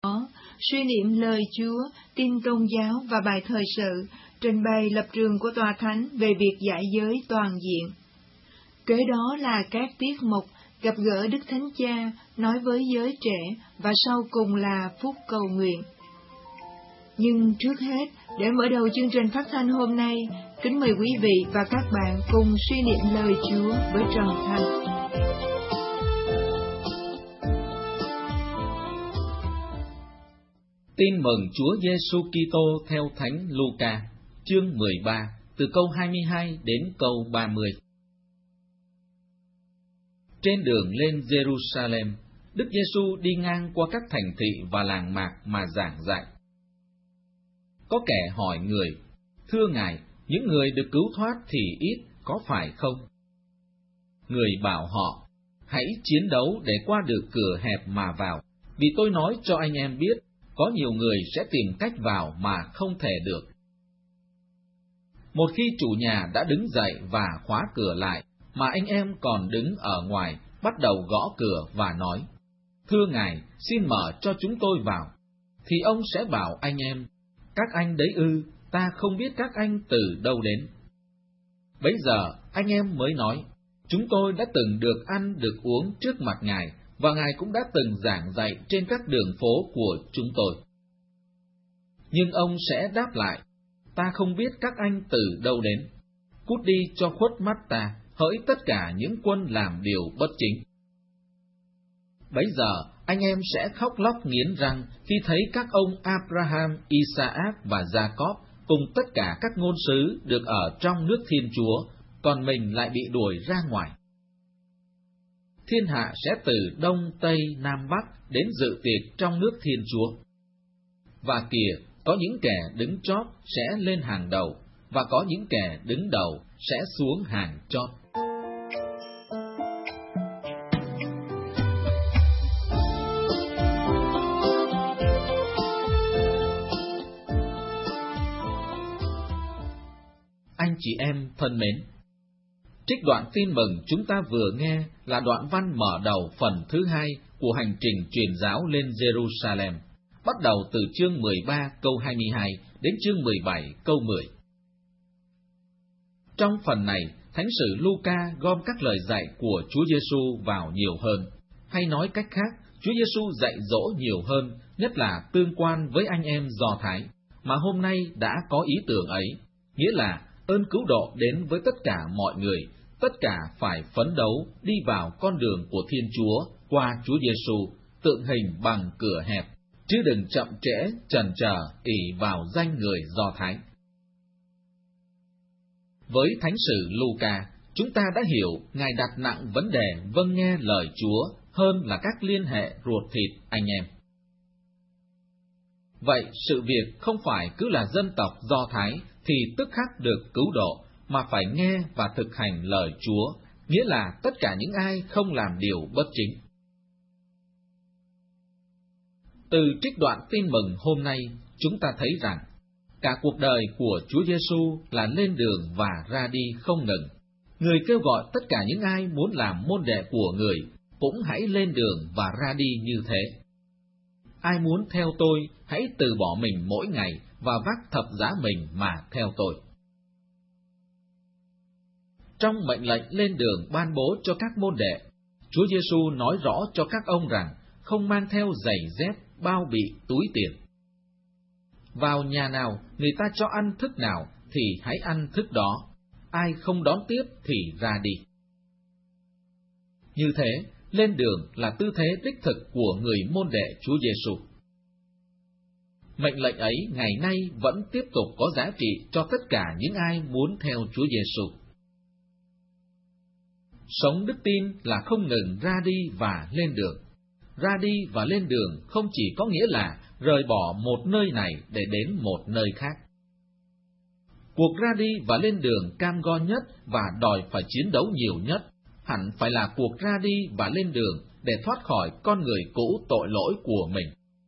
suy niệm lời Chúa, tin tôn giáo và bài thời sự, trình bày lập trường của Tòa Thánh về việc giải giới toàn diện. Kế đó là các tiết mục gặp gỡ Đức Thánh Cha, nói với giới trẻ, và sau cùng là phút cầu nguyện. Nhưng trước hết, để mở đầu chương trình phát thanh hôm nay, kính mời quý vị và các bạn cùng suy niệm lời Chúa với Trần Thành. Tin mừng Chúa Giêsu Kitô theo Thánh Luca, chương 13, từ câu 22 đến câu 30. Trên đường lên Jerusalem, Đức Giêsu đi ngang qua các thành thị và làng mạc mà giảng dạy. Có kẻ hỏi Người: "Thưa Ngài, những người được cứu thoát thì ít, có phải không?" Người bảo họ: "Hãy chiến đấu để qua được cửa hẹp mà vào, vì tôi nói cho anh em biết, có nhiều người sẽ tìm cách vào mà không thể được." Một khi chủ nhà đã đứng dậy và khóa cửa lại, mà anh em còn đứng ở ngoài, bắt đầu gõ cửa và nói: "Thưa Ngài, xin mở cho chúng tôi vào." Thì ông sẽ bảo anh em: "Các anh đấy ư, ta không biết các anh từ đâu đến." Bấy giờ anh em mới nói: "Chúng tôi đã từng được ăn được uống trước mặt Ngài, và Ngài cũng đã từng giảng dạy trên các đường phố của chúng tôi." Nhưng ông sẽ đáp lại: "Ta không biết các anh từ đâu đến. Cút đi cho khuất mắt ta, hỡi tất cả những quân làm điều bất chính." Bấy giờ anh em sẽ khóc lóc nghiến răng khi thấy các ông Abraham, Isaac và Jacob cùng tất cả các ngôn sứ được ở trong nước Thiên Chúa, còn mình lại bị đuổi ra ngoài. Thiên hạ sẽ từ đông, tây, nam, bắc đến dự tiệc trong nước Thiên Chúa. Và kìa, có những kẻ đứng chót sẽ lên hàng đầu, và có những kẻ đứng đầu sẽ xuống hàng chót. Anh chị em thân mến, trích đoạn tin mừng chúng ta vừa nghe là đoạn văn mở đầu phần thứ 2 của hành trình truyền giáo lên Jerusalem, bắt đầu từ chương 13 câu 22 đến chương 17 câu 10. Trong phần này, Thánh sử Luca gom các lời dạy của Chúa Giêsu vào nhiều hơn, hay nói cách khác, Chúa Giêsu dạy dỗ nhiều hơn, nhất là tương quan với anh em Do Thái, mà hôm nay đã có ý tưởng ấy, nghĩa là ơn cứu độ đến với tất cả mọi người, tất cả phải phấn đấu đi vào con đường của Thiên Chúa qua Chúa Giêsu, tượng hình bằng cửa hẹp, chứ đừng chậm trễ, chần chờ ỷ vào danh người Do Thái. Với Thánh sử Luca, chúng ta đã hiểu Ngài đặt nặng vấn đề vâng nghe lời Chúa hơn là các liên hệ ruột thịt anh em. Vậy sự việc không phải cứ là dân tộc Do Thái thì tức khắc được cứu độ, mà phải nghe và thực hành lời Chúa, nghĩa là tất cả những ai không làm điều bất chính. Từ trích đoạn tin mừng hôm nay, chúng ta thấy rằng cả cuộc đời của Chúa Giêsu là lên đường và ra đi không ngừng. Người kêu gọi tất cả những ai muốn làm môn đệ của Người cũng hãy lên đường và ra đi như thế. Ai muốn theo tôi, hãy từ bỏ mình mỗi ngày và vác thập giá mình mà theo tôi. Trong mệnh lệnh lên đường ban bố cho các môn đệ, Chúa Giêsu nói rõ cho các ông rằng không mang theo giày dép, bao bì, túi tiền. Vào nhà nào, người ta cho ăn thức nào thì hãy ăn thức đó, ai không đón tiếp thì ra đi. Như thế, lên đường là tư thế đích thực của người môn đệ Chúa Giêsu. Mệnh lệnh ấy ngày nay vẫn tiếp tục có giá trị cho tất cả những ai muốn theo Chúa Giêsu. Sống đức tin là không ngừng ra đi và lên đường. Ra đi và lên đường không chỉ có nghĩa là rời bỏ một nơi này để đến một nơi khác. Cuộc ra đi và lên đường cam go nhất và đòi phải chiến đấu nhiều nhất, hẳn phải là cuộc ra đi và lên đường để thoát khỏi con người cũ tội lỗi của mình.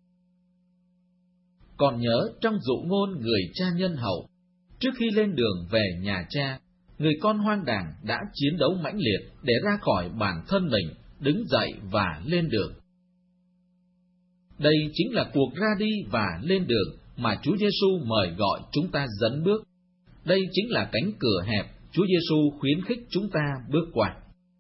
Còn nhớ trong dụ ngôn người cha nhân hậu, trước khi lên đường về nhà cha, người con hoang đàng đã chiến đấu mãnh liệt để ra khỏi bản thân mình, đứng dậy và lên đường. Đây chính là cuộc ra đi và lên đường mà Chúa Giêsu mời gọi chúng ta dẫn bước. Đây chính là cánh cửa hẹp Chúa Giêsu khuyến khích chúng ta bước qua.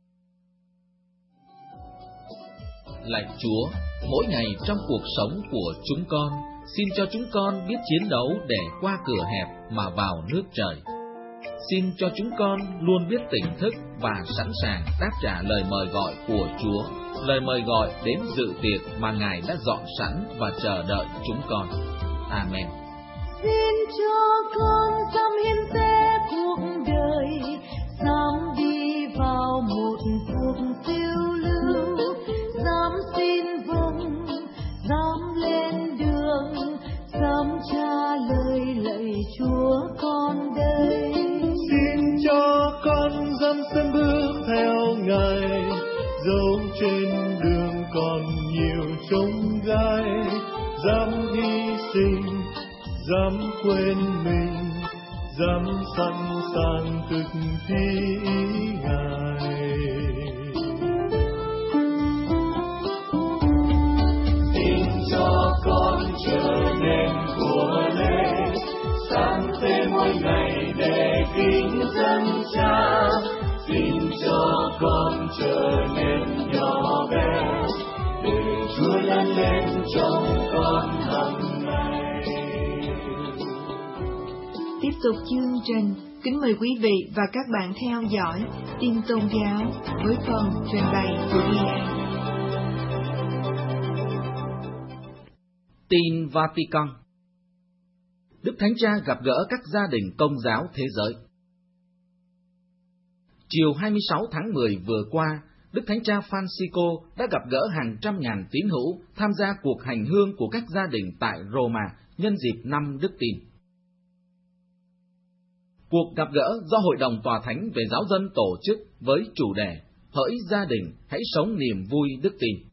Lạy Chúa, mỗi ngày trong cuộc sống của chúng con, xin cho chúng con biết chiến đấu để qua cửa hẹp mà vào nước trời. Xin cho chúng con luôn biết tỉnh thức và sẵn sàng đáp trả lời mời gọi của Chúa, lời mời gọi đến dự tiệc mà Ngài đã dọn sẵn và chờ đợi chúng con. Amen. Xin cho con dám hiến tế cuộc đời, dám đi vào một cuộc phiêu lưu, dám xin vâng, dám lên đường, dám trả lời lạy Chúa con đây. Xin cho con dám sân bước theo Ngài, dẫu trên đường còn nhiều chông gai, dám hy sinh, dám quên mình, dám sẵn sàng thực thi ý Ngài. Xin cho con trở nên của lễ, sáng tế mỗi ngày để kính dân Cha. Xin cho con trở nên nhỏ bé, để Chúa lớn lên trong con hàng ngày. Tiếp tục chương trình, kính mời quý vị và các bạn theo dõi tin tôn giáo với phần trình bày của Ian. Tin Vatican. Đức Thánh Cha gặp gỡ các gia đình Công giáo thế giới. Chiều 26 tháng 10 vừa qua, Đức Thánh Cha Francisco đã gặp gỡ hàng trăm ngàn tín hữu tham gia cuộc hành hương của các gia đình tại Roma nhân dịp năm Đức Tin. Cuộc gặp gỡ do Hội đồng Tòa Thánh về Giáo dân tổ chức với chủ đề Hỡi gia đình, hãy sống niềm vui Đức Tin.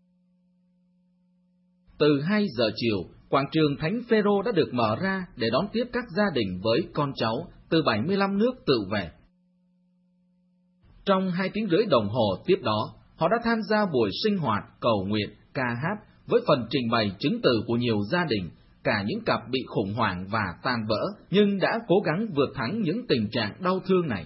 Từ 2 giờ chiều, quảng trường Thánh Phêrô đã được mở ra để đón tiếp các gia đình với con cháu từ 75 nước tự về. Trong 2 tiếng rưỡi đồng hồ tiếp đó, họ đã tham gia buổi sinh hoạt, cầu nguyện, ca hát với phần trình bày chứng từ của nhiều gia đình, cả những cặp bị khủng hoảng và tan vỡ, nhưng đã cố gắng vượt thắng những tình trạng đau thương này.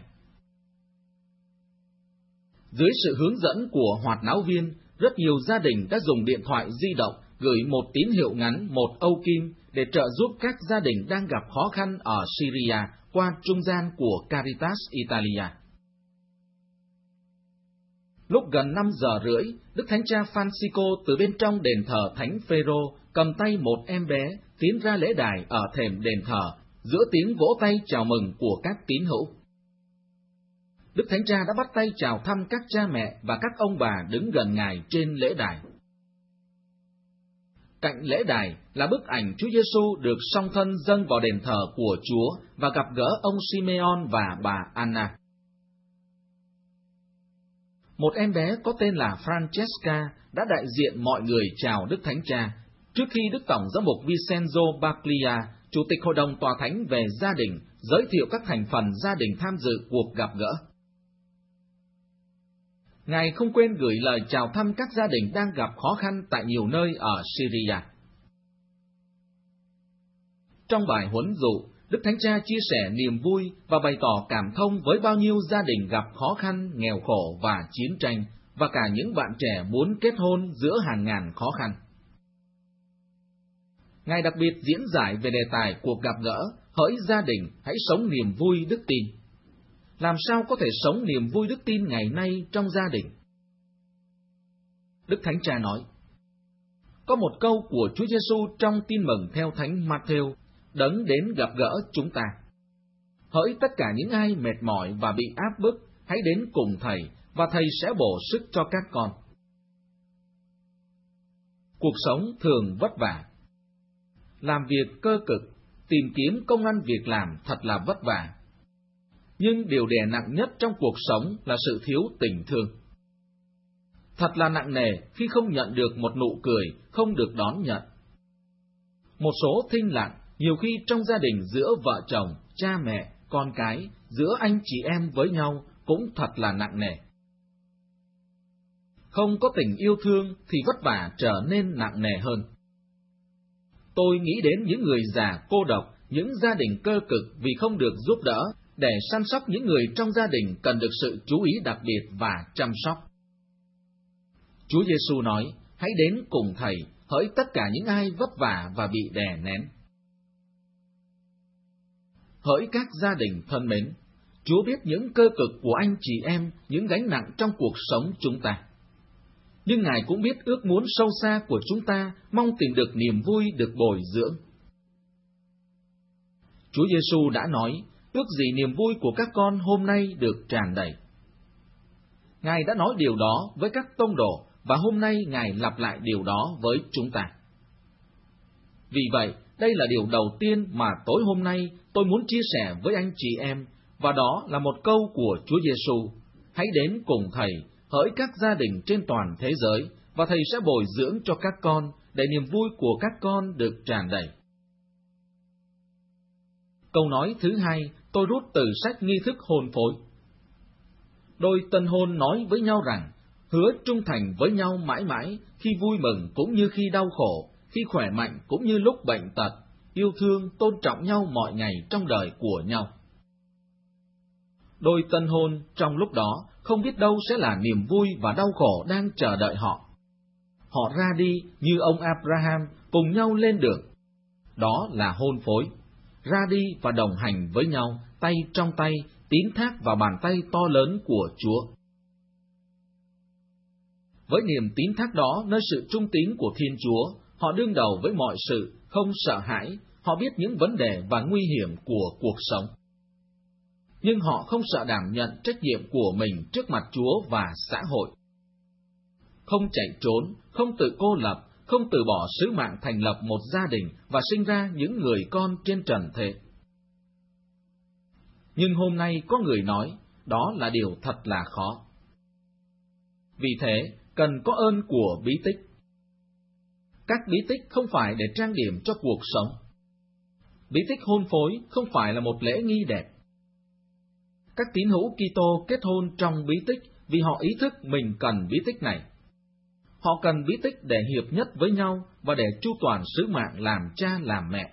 Dưới sự hướng dẫn của hoạt náo viên, rất nhiều gia đình đã dùng điện thoại di động gửi một tín hiệu ngắn 1 Âu Kim để trợ giúp các gia đình đang gặp khó khăn ở Syria qua trung gian của Caritas Italia. Lúc gần 5 giờ rưỡi, Đức Thánh Cha Francisco từ bên trong đền thờ Thánh Phêrô cầm tay một em bé tiến ra lễ đài ở thềm đền thờ, giữa tiếng vỗ tay chào mừng của các tín hữu. Đức Thánh Cha đã bắt tay chào thăm các cha mẹ và các ông bà đứng gần Ngài trên lễ đài. Cạnh lễ đài là bức ảnh Chúa Giêsu được song thân dâng vào đền thờ của Chúa và gặp gỡ ông Simeon và bà Anna. Một em bé có tên là Francesca đã đại diện mọi người chào Đức Thánh Cha, trước khi Đức Tổng giám mục Vincenzo Baglia, Chủ tịch Hội đồng Tòa Thánh về gia đình, giới thiệu các thành phần gia đình tham dự cuộc gặp gỡ. Ngài không quên gửi lời chào thăm các gia đình đang gặp khó khăn tại nhiều nơi ở Syria. Trong bài huấn dụ, Đức Thánh Cha chia sẻ niềm vui và bày tỏ cảm thông với bao nhiêu gia đình gặp khó khăn, nghèo khổ và chiến tranh, và cả những bạn trẻ muốn kết hôn giữa hàng ngàn khó khăn. Ngài đặc biệt diễn giải về đề tài cuộc gặp gỡ, hỡi gia đình, hãy sống niềm vui đức tin. Làm sao có thể sống niềm vui đức tin ngày nay trong gia đình? Đức Thánh Cha nói, có một câu của Chúa Giêsu trong Tin mừng theo Thánh Matthew, Đấng đến gặp gỡ chúng ta. Hỡi tất cả những ai mệt mỏi và bị áp bức, hãy đến cùng Thầy, và Thầy sẽ bổ sức cho các con. Cuộc sống thường vất vả. Làm việc cơ cực, tìm kiếm công ăn việc làm thật là vất vả. Nhưng điều đè nặng nhất trong cuộc sống là sự thiếu tình thương. Thật là nặng nề khi không nhận được một nụ cười, không được đón nhận. Một số thinh lặng, nhiều khi trong gia đình giữa vợ chồng, cha mẹ, con cái, giữa anh chị em với nhau cũng thật là nặng nề. Không có tình yêu thương thì vất vả trở nên nặng nề hơn. tôi nghĩ đến những người già cô độc, những gia đình cơ cực vì không được giúp đỡ, để săn sóc những người trong gia đình cần được sự chú ý đặc biệt và chăm sóc. Chúa Giêsu nói, hãy đến cùng Thầy, hỡi tất cả những ai vất vả và bị đè nén. Hỡi các gia đình thân mến, Chúa biết những cơ cực của anh chị em, những gánh nặng trong cuộc sống chúng ta. Nhưng Ngài cũng biết ước muốn sâu xa của chúng ta, mong tìm được niềm vui được bồi dưỡng. Chúa Giêsu đã nói, ước gì niềm vui của các con hôm nay được tràn đầy. Ngài đã nói điều đó với các tông đồ, và hôm nay Ngài lặp lại điều đó với chúng ta. Vì vậy, đây là điều đầu tiên mà tối hôm nay tôi muốn chia sẻ với anh chị em, và đó là một câu của Chúa Giêsu: hãy đến cùng Thầy, hỡi các gia đình trên toàn thế giới, và Thầy sẽ bồi dưỡng cho các con, để niềm vui của các con được tràn đầy. Câu nói thứ hai tôi rút từ sách nghi thức hôn phối. Đôi tân hôn nói với nhau rằng, hứa trung thành với nhau mãi mãi, khi vui mừng cũng như khi đau khổ, khi khỏe mạnh cũng như lúc bệnh tật, yêu thương, tôn trọng nhau mọi ngày trong đời của nhau. Đôi tân hôn trong lúc đó không biết đâu sẽ là niềm vui và đau khổ đang chờ đợi họ. Họ ra đi như ông Abraham cùng nhau lên đường. Đó là hôn phối. Ra đi và đồng hành với nhau, tay trong tay, tín thác vào bàn tay to lớn của Chúa. Với niềm tín thác đó nơi sự trung tín của Thiên Chúa, họ đương đầu với mọi sự, không sợ hãi, họ biết những vấn đề và nguy hiểm của cuộc sống. Nhưng họ không sợ đảm nhận trách nhiệm của mình trước mặt Chúa và xã hội. Không chạy trốn, không tự cô lập, không từ bỏ sứ mạng thành lập một gia đình và sinh ra những người con trên trần thế. Nhưng hôm nay có người nói, đó là điều thật là khó. Vì thế, cần có ơn của bí tích. Các bí tích không phải để trang điểm cho cuộc sống. Bí tích hôn phối không phải là một lễ nghi đẹp. Các tín hữu Kitô kết hôn trong bí tích vì họ ý thức mình cần bí tích này. Họ cần bí tích để hiệp nhất với nhau và để chu toàn sứ mạng làm cha làm mẹ.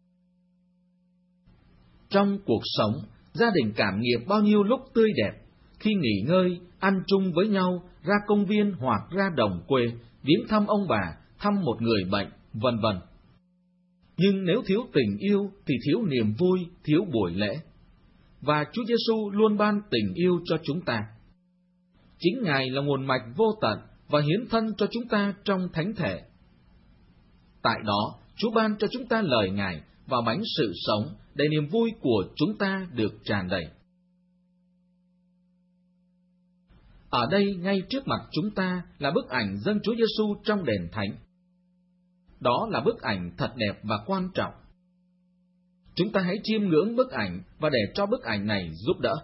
Trong cuộc sống, gia đình cảm nghiệm bao nhiêu lúc tươi đẹp, khi nghỉ ngơi, ăn chung với nhau, ra công viên hoặc ra đồng quê, viếng thăm ông bà, thăm một người bệnh, vân vân. Nhưng nếu thiếu tình yêu thì thiếu niềm vui, thiếu buổi lễ. Và Chúa Giêsu luôn ban tình yêu cho chúng ta. Chính Ngài là nguồn mạch vô tận và hiến thân cho chúng ta trong thánh thể. Tại đó, Chúa ban cho chúng ta lời Ngài và bánh sự sống để niềm vui của chúng ta được tràn đầy. Ở đây, ngay trước mặt chúng ta là bức ảnh dâng Chúa Giêsu trong đền thánh. Đó là bức ảnh thật đẹp và quan trọng. Chúng ta hãy chiêm ngưỡng bức ảnh và để cho bức ảnh này giúp đỡ.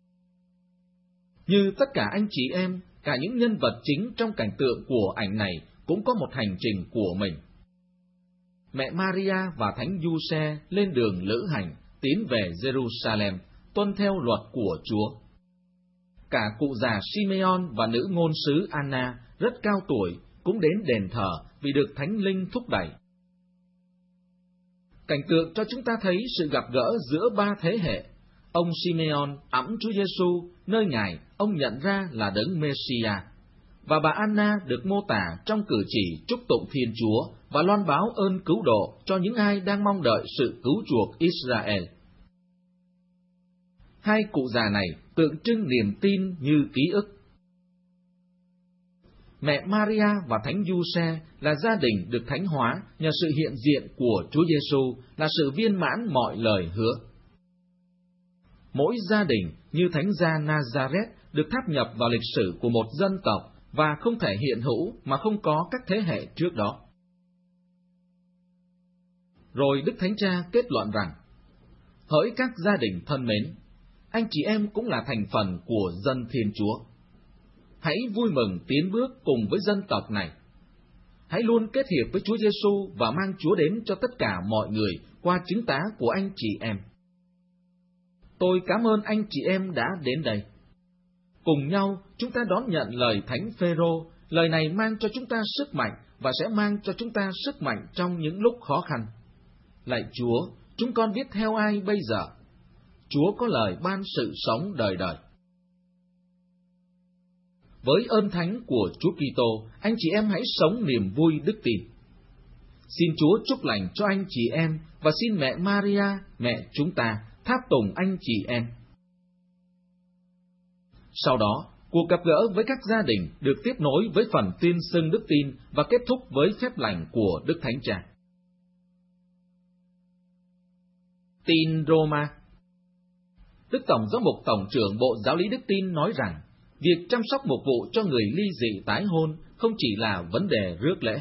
Như tất cả anh chị em, cả những nhân vật chính trong cảnh tượng của ảnh này cũng có một hành trình của mình. Mẹ Maria và Thánh Giuse lên đường lữ hành, tiến về Jerusalem, tuân theo luật của Chúa. Cả cụ già Simeon và nữ ngôn sứ Anna, rất cao tuổi, cũng đến đền thờ vì được Thánh Linh thúc đẩy. Cảnh tượng cho chúng ta thấy sự gặp gỡ giữa ba thế hệ. Ông Simeon ẵm Chúa Giêsu, nơi Ngài ông nhận ra là Đấng Mêsia, và bà Anna được mô tả trong cử chỉ chúc tụng Thiên Chúa và loan báo ơn cứu độ cho những ai đang mong đợi sự cứu chuộc Israel. Hai cụ già này tượng trưng niềm tin như ký ức. Mẹ Maria và Thánh Giuse là gia đình được thánh hóa nhờ sự hiện diện của Chúa Giêsu, là sự viên mãn mọi lời hứa. Mỗi gia đình như Thánh gia Nazareth được tháp nhập vào lịch sử của một dân tộc và không thể hiện hữu mà không có các thế hệ trước đó. Rồi Đức Thánh Cha kết luận rằng, hỡi các gia đình thân mến, anh chị em cũng là thành phần của dân Thiên Chúa. Hãy vui mừng tiến bước cùng với dân tộc này. Hãy luôn kết hiệp với Chúa Giêsu và mang Chúa đến cho tất cả mọi người qua chứng tá của anh chị em. Tôi cảm ơn anh chị em đã đến đây. Cùng nhau, chúng ta đón nhận lời Thánh Phêrô, lời này mang cho chúng ta sức mạnh và sẽ mang cho chúng ta sức mạnh trong những lúc khó khăn. Lạy Chúa, chúng con biết theo ai bây giờ? Chúa có lời ban sự sống đời đời. Với ơn thánh của Chúa Kitô, anh chị em hãy sống niềm vui đức tin. Xin Chúa chúc lành cho anh chị em và xin mẹ Maria, mẹ chúng ta, tháp tùng anh chị em. Sau đó, cuộc gặp gỡ với các gia đình được tiếp nối với phần tuyên xưng đức tin và kết thúc với phép lành của Đức Thánh Cha. Tin Roma. Đức Tổng Giám mục Tổng trưởng Bộ Giáo lý Đức tin nói rằng, việc chăm sóc mục vụ cho người ly dị tái hôn không chỉ là vấn đề rước lễ.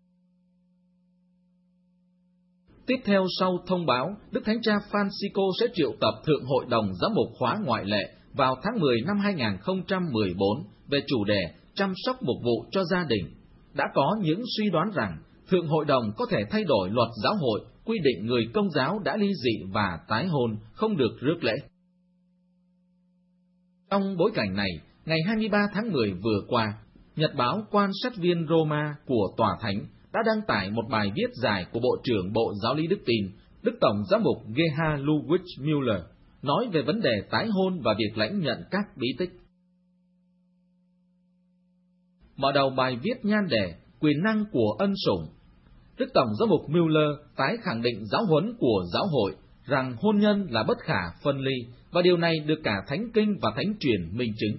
Tiếp theo sau thông báo, Đức Thánh Cha Francisco sẽ triệu tập Thượng Hội đồng Giám mục khóa ngoại lệ vào tháng 10 năm 2014 về chủ đề chăm sóc mục vụ cho gia đình. Đã có những suy đoán rằng Thượng Hội đồng có thể thay đổi luật giáo hội quy định người Công giáo đã ly dị và tái hôn không được rước lễ. Trong bối cảnh này, ngày 23 tháng 10 vừa qua, Nhật báo Quan sát viên Roma của Tòa Thánh đã đăng tải một bài viết dài của Bộ trưởng Bộ Giáo lý Đức tin, Đức Tổng Giám mục Gerhard Ludwig Müller, nói về vấn đề tái hôn và việc lãnh nhận các bí tích. Mở đầu bài viết nhan đề Quyền năng của ân sủng, Đức Tổng Giám mục Müller tái khẳng định giáo huấn của giáo hội rằng hôn nhân là bất khả phân ly, và điều này được cả Thánh Kinh và Thánh Truyền minh chứng.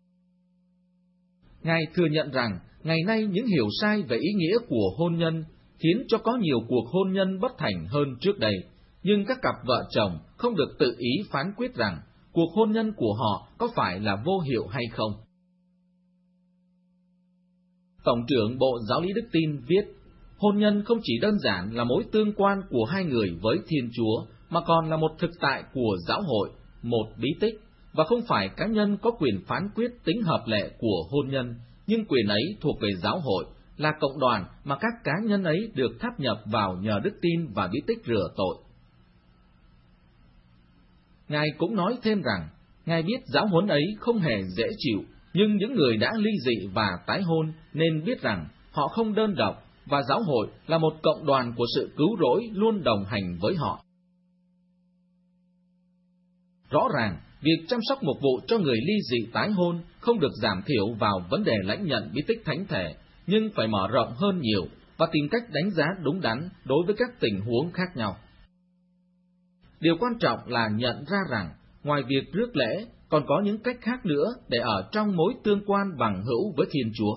Ngài thừa nhận rằng, ngày nay những hiểu sai về ý nghĩa của hôn nhân khiến cho có nhiều cuộc hôn nhân bất thành hơn trước đây, nhưng các cặp vợ chồng không được tự ý phán quyết rằng cuộc hôn nhân của họ có phải là vô hiệu hay không. Tổng trưởng Bộ Giáo lý Đức tin viết, hôn nhân không chỉ đơn giản là mối tương quan của hai người với Thiên Chúa, mà còn là một thực tại của giáo hội, một bí tích, và không phải cá nhân có quyền phán quyết tính hợp lệ của hôn nhân, nhưng quyền ấy thuộc về giáo hội, là cộng đoàn mà các cá nhân ấy được tháp nhập vào nhờ đức tin và bí tích rửa tội. Ngài cũng nói thêm rằng, Ngài biết giáo huấn ấy không hề dễ chịu, nhưng những người đã ly dị và tái hôn nên biết rằng họ không đơn độc, và giáo hội là một cộng đoàn của sự cứu rỗi luôn đồng hành với họ. Rõ ràng, việc chăm sóc mục vụ cho người ly dị tái hôn không được giảm thiểu vào vấn đề lãnh nhận bí tích thánh thể, nhưng phải mở rộng hơn nhiều và tìm cách đánh giá đúng đắn đối với các tình huống khác nhau. Điều quan trọng là nhận ra rằng, ngoài việc rước lễ, còn có những cách khác nữa để ở trong mối tương quan bằng hữu với Thiên Chúa.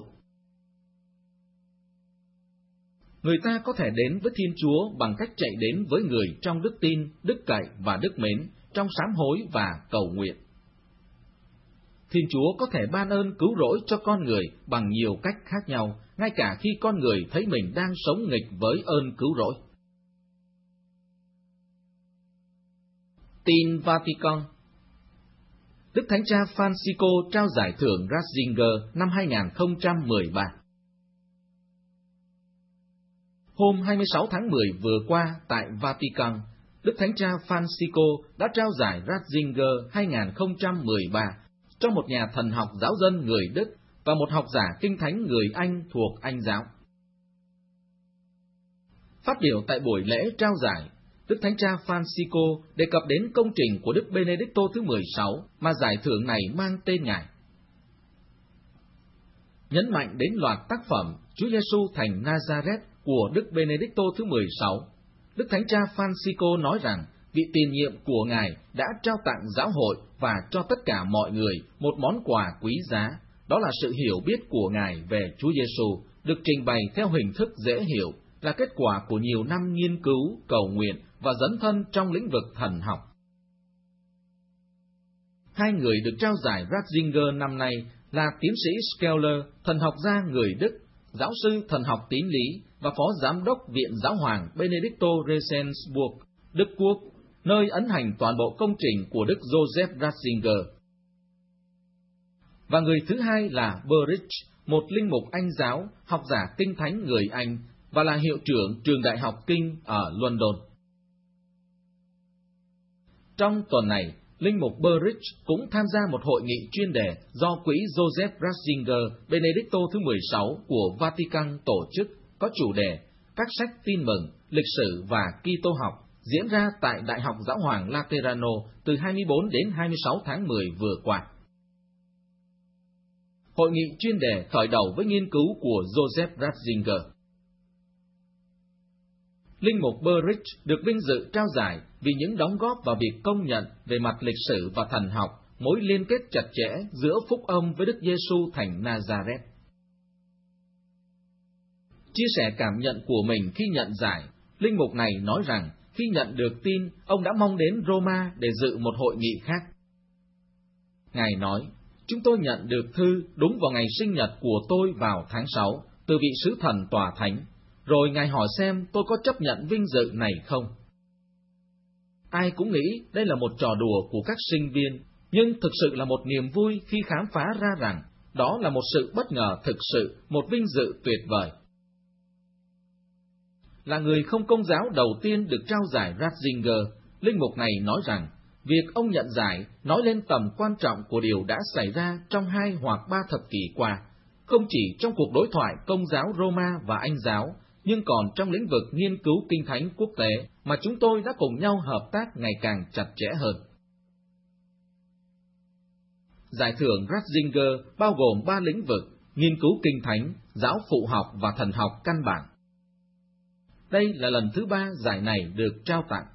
Người ta có thể đến với Thiên Chúa bằng cách chạy đến với người trong đức tin, đức cậy và đức mến, trong sám hối và cầu nguyện. Thiên Chúa có thể ban ơn cứu rỗi cho con người bằng nhiều cách khác nhau, ngay cả khi con người thấy mình đang sống nghịch với ơn cứu rỗi. Tin Vatican. Đức Thánh Cha Francisco trao giải thưởng Ratzinger năm 2013. Hôm 26 tháng 10 vừa qua tại Vatican, Đức Thánh Cha Francisco đã trao giải Ratzinger 2013 cho một nhà thần học giáo dân người Đức và một học giả kinh thánh người Anh thuộc Anh giáo. Phát biểu tại buổi lễ trao giải, Đức Thánh Cha Francisco đề cập đến công trình của Đức Benedicto thứ 16 mà giải thưởng này mang tên Ngài. Nhấn mạnh đến loạt tác phẩm Chúa Giêsu thành Nazareth của Đức Benedicto thứ 16, Đức Thánh Cha Francisco nói rằng vị tiền nhiệm của Ngài đã trao tặng giáo hội và cho tất cả mọi người một món quà quý giá, đó là sự hiểu biết của Ngài về Chúa Giêsu, được trình bày theo hình thức dễ hiểu, là kết quả của nhiều năm nghiên cứu, cầu nguyện và dấn thân trong lĩnh vực thần học. Hai người được trao giải Ratzinger năm nay là tiến sĩ Skeller, thần học gia người Đức, giáo sư thần học tín lý và phó giám đốc Viện Giáo hoàng Benedicto Regensburg, Đức Quốc, nơi ấn hành toàn bộ công trình của Đức Joseph Ratzinger. Và người thứ hai là Burridge, một linh mục Anh giáo, học giả kinh thánh người Anh, và là hiệu trưởng trường đại học Kinh ở London. Trong tuần này, linh mục Burridge cũng tham gia một hội nghị chuyên đề do quỹ Joseph Ratzinger Benedicto thứ 16 của Vatican tổ chức có chủ đề các sách tin mừng, lịch sử và Kitô học diễn ra tại Đại học Giáo hoàng Laterano từ 24 đến 26 tháng 10 vừa qua. Hội nghị chuyên đề khởi đầu với nghiên cứu của Joseph Ratzinger. Linh mục Burridge được vinh dự trao giải vì những đóng góp vào việc công nhận về mặt lịch sử và thần học mối liên kết chặt chẽ giữa phúc âm với Đức Giêsu thành Nazareth. Chia sẻ cảm nhận của mình khi nhận giải, linh mục này nói rằng khi nhận được tin, ông đã mong đến Roma để dự một hội nghị khác. Ngài nói, chúng tôi nhận được thư đúng vào ngày sinh nhật của tôi vào tháng 6, từ vị sứ thần tòa thánh, rồi Ngài hỏi xem tôi có chấp nhận vinh dự này không. Ai cũng nghĩ đây là một trò đùa của các sinh viên, nhưng thực sự là một niềm vui khi khám phá ra rằng đó là một sự bất ngờ thực sự, một vinh dự tuyệt vời. Là người không công giáo đầu tiên được trao giải Ratzinger, linh mục này nói rằng việc ông nhận giải nói lên tầm quan trọng của điều đã xảy ra trong 2 hoặc 3 thập kỷ qua, không chỉ trong cuộc đối thoại Công giáo Roma và Anh giáo, nhưng còn trong lĩnh vực nghiên cứu kinh thánh quốc tế mà chúng tôi đã cùng nhau hợp tác ngày càng chặt chẽ hơn. Giải thưởng Ratzinger bao gồm 3 lĩnh vực: nghiên cứu kinh thánh, giáo phụ học và thần học căn bản. Đây là lần thứ 3 giải này được trao tặng.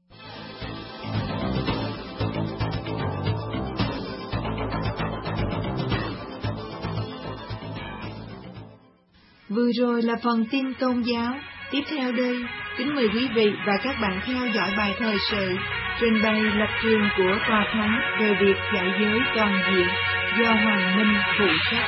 Vừa rồi là phần tin tôn giáo. Tiếp theo đây, kính mời quý vị và các bạn theo dõi bài thời sự trình bày lập trường của Tòa Thánh về việc dạy giới toàn diện do Hoàng Minh phụ trách.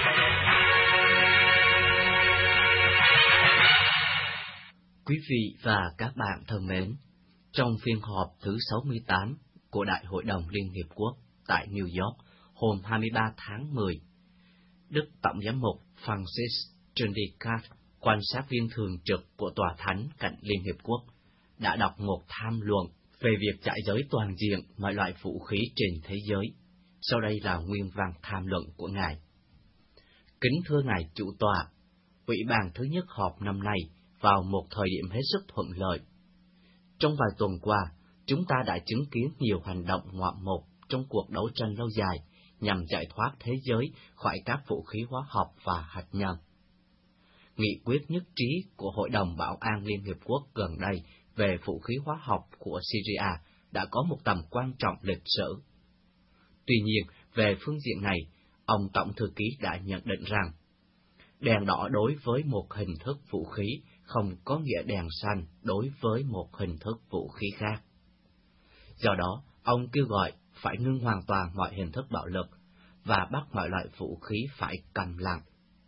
Quý vị và các bạn thân mến, trong phiên họp thứ 68 của Đại hội đồng Liên Hiệp Quốc tại New York hôm 23 tháng 10, Đức Tổng giám mục Francis Trindicart, quan sát viên thường trực của Tòa Thánh cạnh Liên Hiệp Quốc, đã đọc một tham luận về việc trải giới toàn diện mọi loại vũ khí trên thế giới. Sau đây là nguyên văn tham luận của Ngài. Kính thưa Ngài Chủ tọa, Ủy ban thứ nhất họp năm nay vào một thời điểm hết sức thuận lợi. Trong vài tuần qua, chúng ta đã chứng kiến nhiều hành động ngoạn mục trong cuộc đấu tranh lâu dài nhằm giải thoát thế giới khỏi các vũ khí hóa học và hạt nhân. Nghị quyết nhất trí của Hội đồng Bảo an Liên Hiệp Quốc gần đây về vũ khí hóa học của Syria đã có một tầm quan trọng lịch sử. Tuy nhiên, về phương diện này, ông Tổng Thư ký đã nhận định rằng, đèn đỏ đối với một hình thức vũ khí không có nghĩa đèn xanh đối với một hình thức vũ khí khác. Do đó, ông kêu gọi phải ngưng hoàn toàn mọi hình thức bạo lực và bắt mọi loại vũ khí phải câm lặng.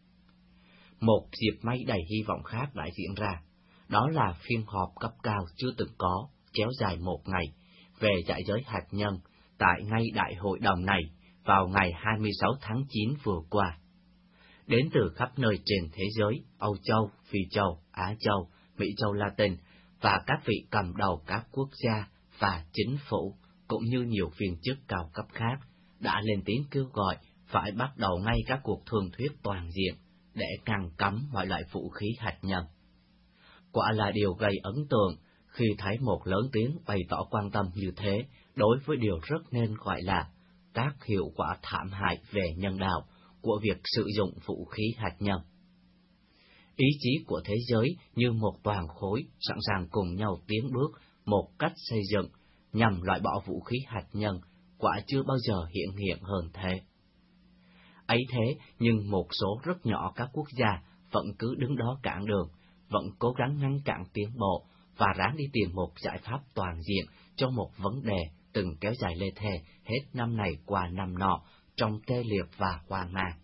Một dịp may đầy hy vọng khác đã diễn ra, đó là phiên họp cấp cao chưa từng có, kéo dài một ngày, về giải giới hạt nhân tại ngay đại hội đồng này vào ngày 26 tháng 9 vừa qua. Đến từ khắp nơi trên thế giới, Âu Châu, Phi Châu, Á Châu, Mỹ Châu Latin và các vị cầm đầu các quốc gia và chính phủ, cũng như nhiều viên chức cao cấp khác, đã lên tiếng kêu gọi phải bắt đầu ngay các cuộc thương thuyết toàn diện để ngăn cấm mọi loại vũ khí hạt nhân. Quả là điều gây ấn tượng khi thấy một lớn tiếng bày tỏ quan tâm như thế đối với điều rất nên gọi là các hiệu quả thảm hại về nhân đạo của việc sử dụng vũ khí hạt nhân. Ý chí của thế giới như một toàn khối sẵn sàng cùng nhau tiến bước một cách xây dựng nhằm loại bỏ vũ khí hạt nhân quả chưa bao giờ hiện hơn thế. Ấy thế, nhưng một số rất nhỏ các quốc gia vẫn cứ đứng đó cản đường, vẫn cố gắng ngăn cản tiến bộ và ráng đi tìm một giải pháp toàn diện cho một vấn đề từng kéo dài lê thê hết năm này qua năm nọ trong tê liệt và hoang mang.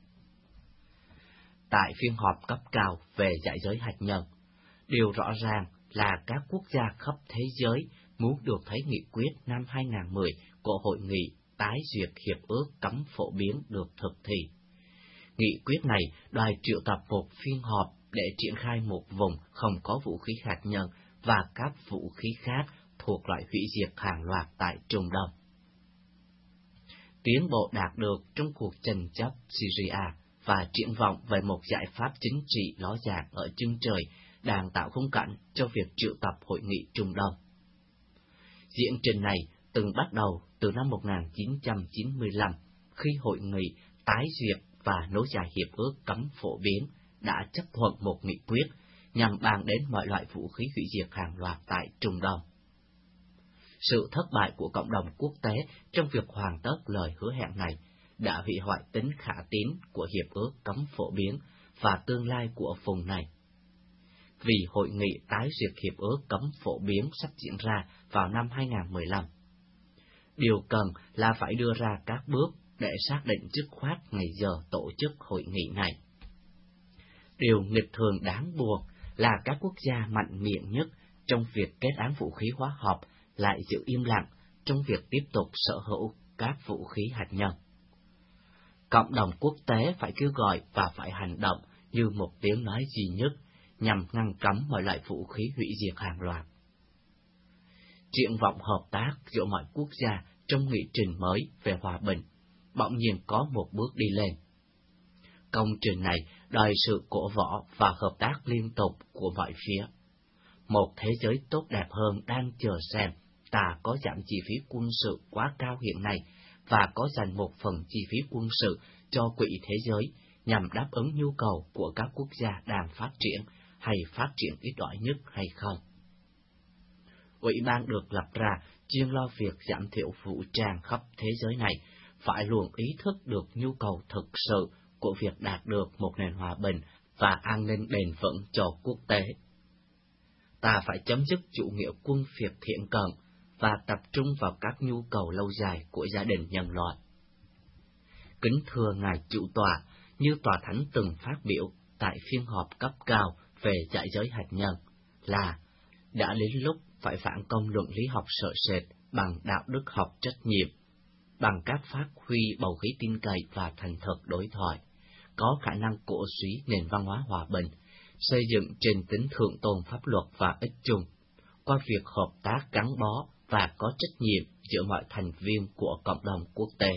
Tại phiên họp cấp cao về giải giới hạt nhân, điều rõ ràng là các quốc gia khắp thế giới muốn được thấy nghị quyết năm 2010 của Hội nghị tái duyệt hiệp ước cấm phổ biến được thực thi. Nghị quyết này đòi triệu tập một phiên họp để triển khai một vùng không có vũ khí hạt nhân và các vũ khí khác thuộc loại hủy diệt hàng loạt tại Trung Đông. Tiến bộ đạt được trong cuộc tranh chấp Syria và triển vọng về một giải pháp chính trị ló dạng ở chân trời đang tạo khung cảnh cho việc triệu tập Hội nghị Trung Đông. Diễn trình này từng bắt đầu từ năm 1995, khi Hội nghị tái duyệt và nối dài Hiệp ước cấm phổ biến đã chấp thuận một nghị quyết nhằm bàn đến mọi loại vũ khí hủy diệt hàng loạt tại Trung Đông. Sự thất bại của cộng đồng quốc tế trong việc hoàn tất lời hứa hẹn này đã hủy hoại tính khả tín của Hiệp ước cấm phổ biến và tương lai của vùng này. Vì Hội nghị tái duyệt Hiệp ước cấm phổ biến sắp diễn ra vào năm 2015, điều cần là phải đưa ra các bước để xác định dứt khoát ngày giờ tổ chức hội nghị này. Điều nghịch thường đáng buồn là các quốc gia mạnh miệng nhất trong việc kết án vũ khí hóa học lại giữ im lặng trong việc tiếp tục sở hữu các vũ khí hạt nhân. Cộng đồng quốc tế phải kêu gọi và phải hành động như một tiếng nói duy nhất nhằm ngăn cấm mọi loại vũ khí hủy diệt hàng loạt. Triển vọng hợp tác giữa mọi quốc gia trong nghị trình mới về hòa bình bỗng nhiên có một bước đi lên. Công trình này đòi sự cổ võ và hợp tác liên tục của mọi phía. Một thế giới tốt đẹp hơn đang chờ xem ta có giảm chi phí quân sự quá cao hiện nay và có dành một phần chi phí quân sự cho Quỹ Thế giới nhằm đáp ứng nhu cầu của các quốc gia đang phát triển hay phát triển ít ỏi nhất hay không. Ủy ban được lập ra chuyên lo việc giảm thiểu vũ trang khắp thế giới này phải luôn ý thức được nhu cầu thực sự của việc đạt được một nền hòa bình và an ninh bền vững cho quốc tế. Ta phải chấm dứt chủ nghĩa quân phiệt thiện cận và tập trung vào các nhu cầu lâu dài của gia đình nhân loại. Kính thưa Ngài Chủ tọa, như Tòa Thánh từng phát biểu tại phiên họp cấp cao về giải giới hạt nhân, là đã đến lúc phải phản công luận lý học sợ sệt bằng đạo đức học trách nhiệm, bằng các phát huy bầu khí tin cậy và thành thật đối thoại, có khả năng cổ suý nền văn hóa hòa bình, xây dựng trên tính thượng tôn pháp luật và ích chung, qua việc hợp tác gắn bó và có trách nhiệm giữa mọi thành viên của cộng đồng quốc tế.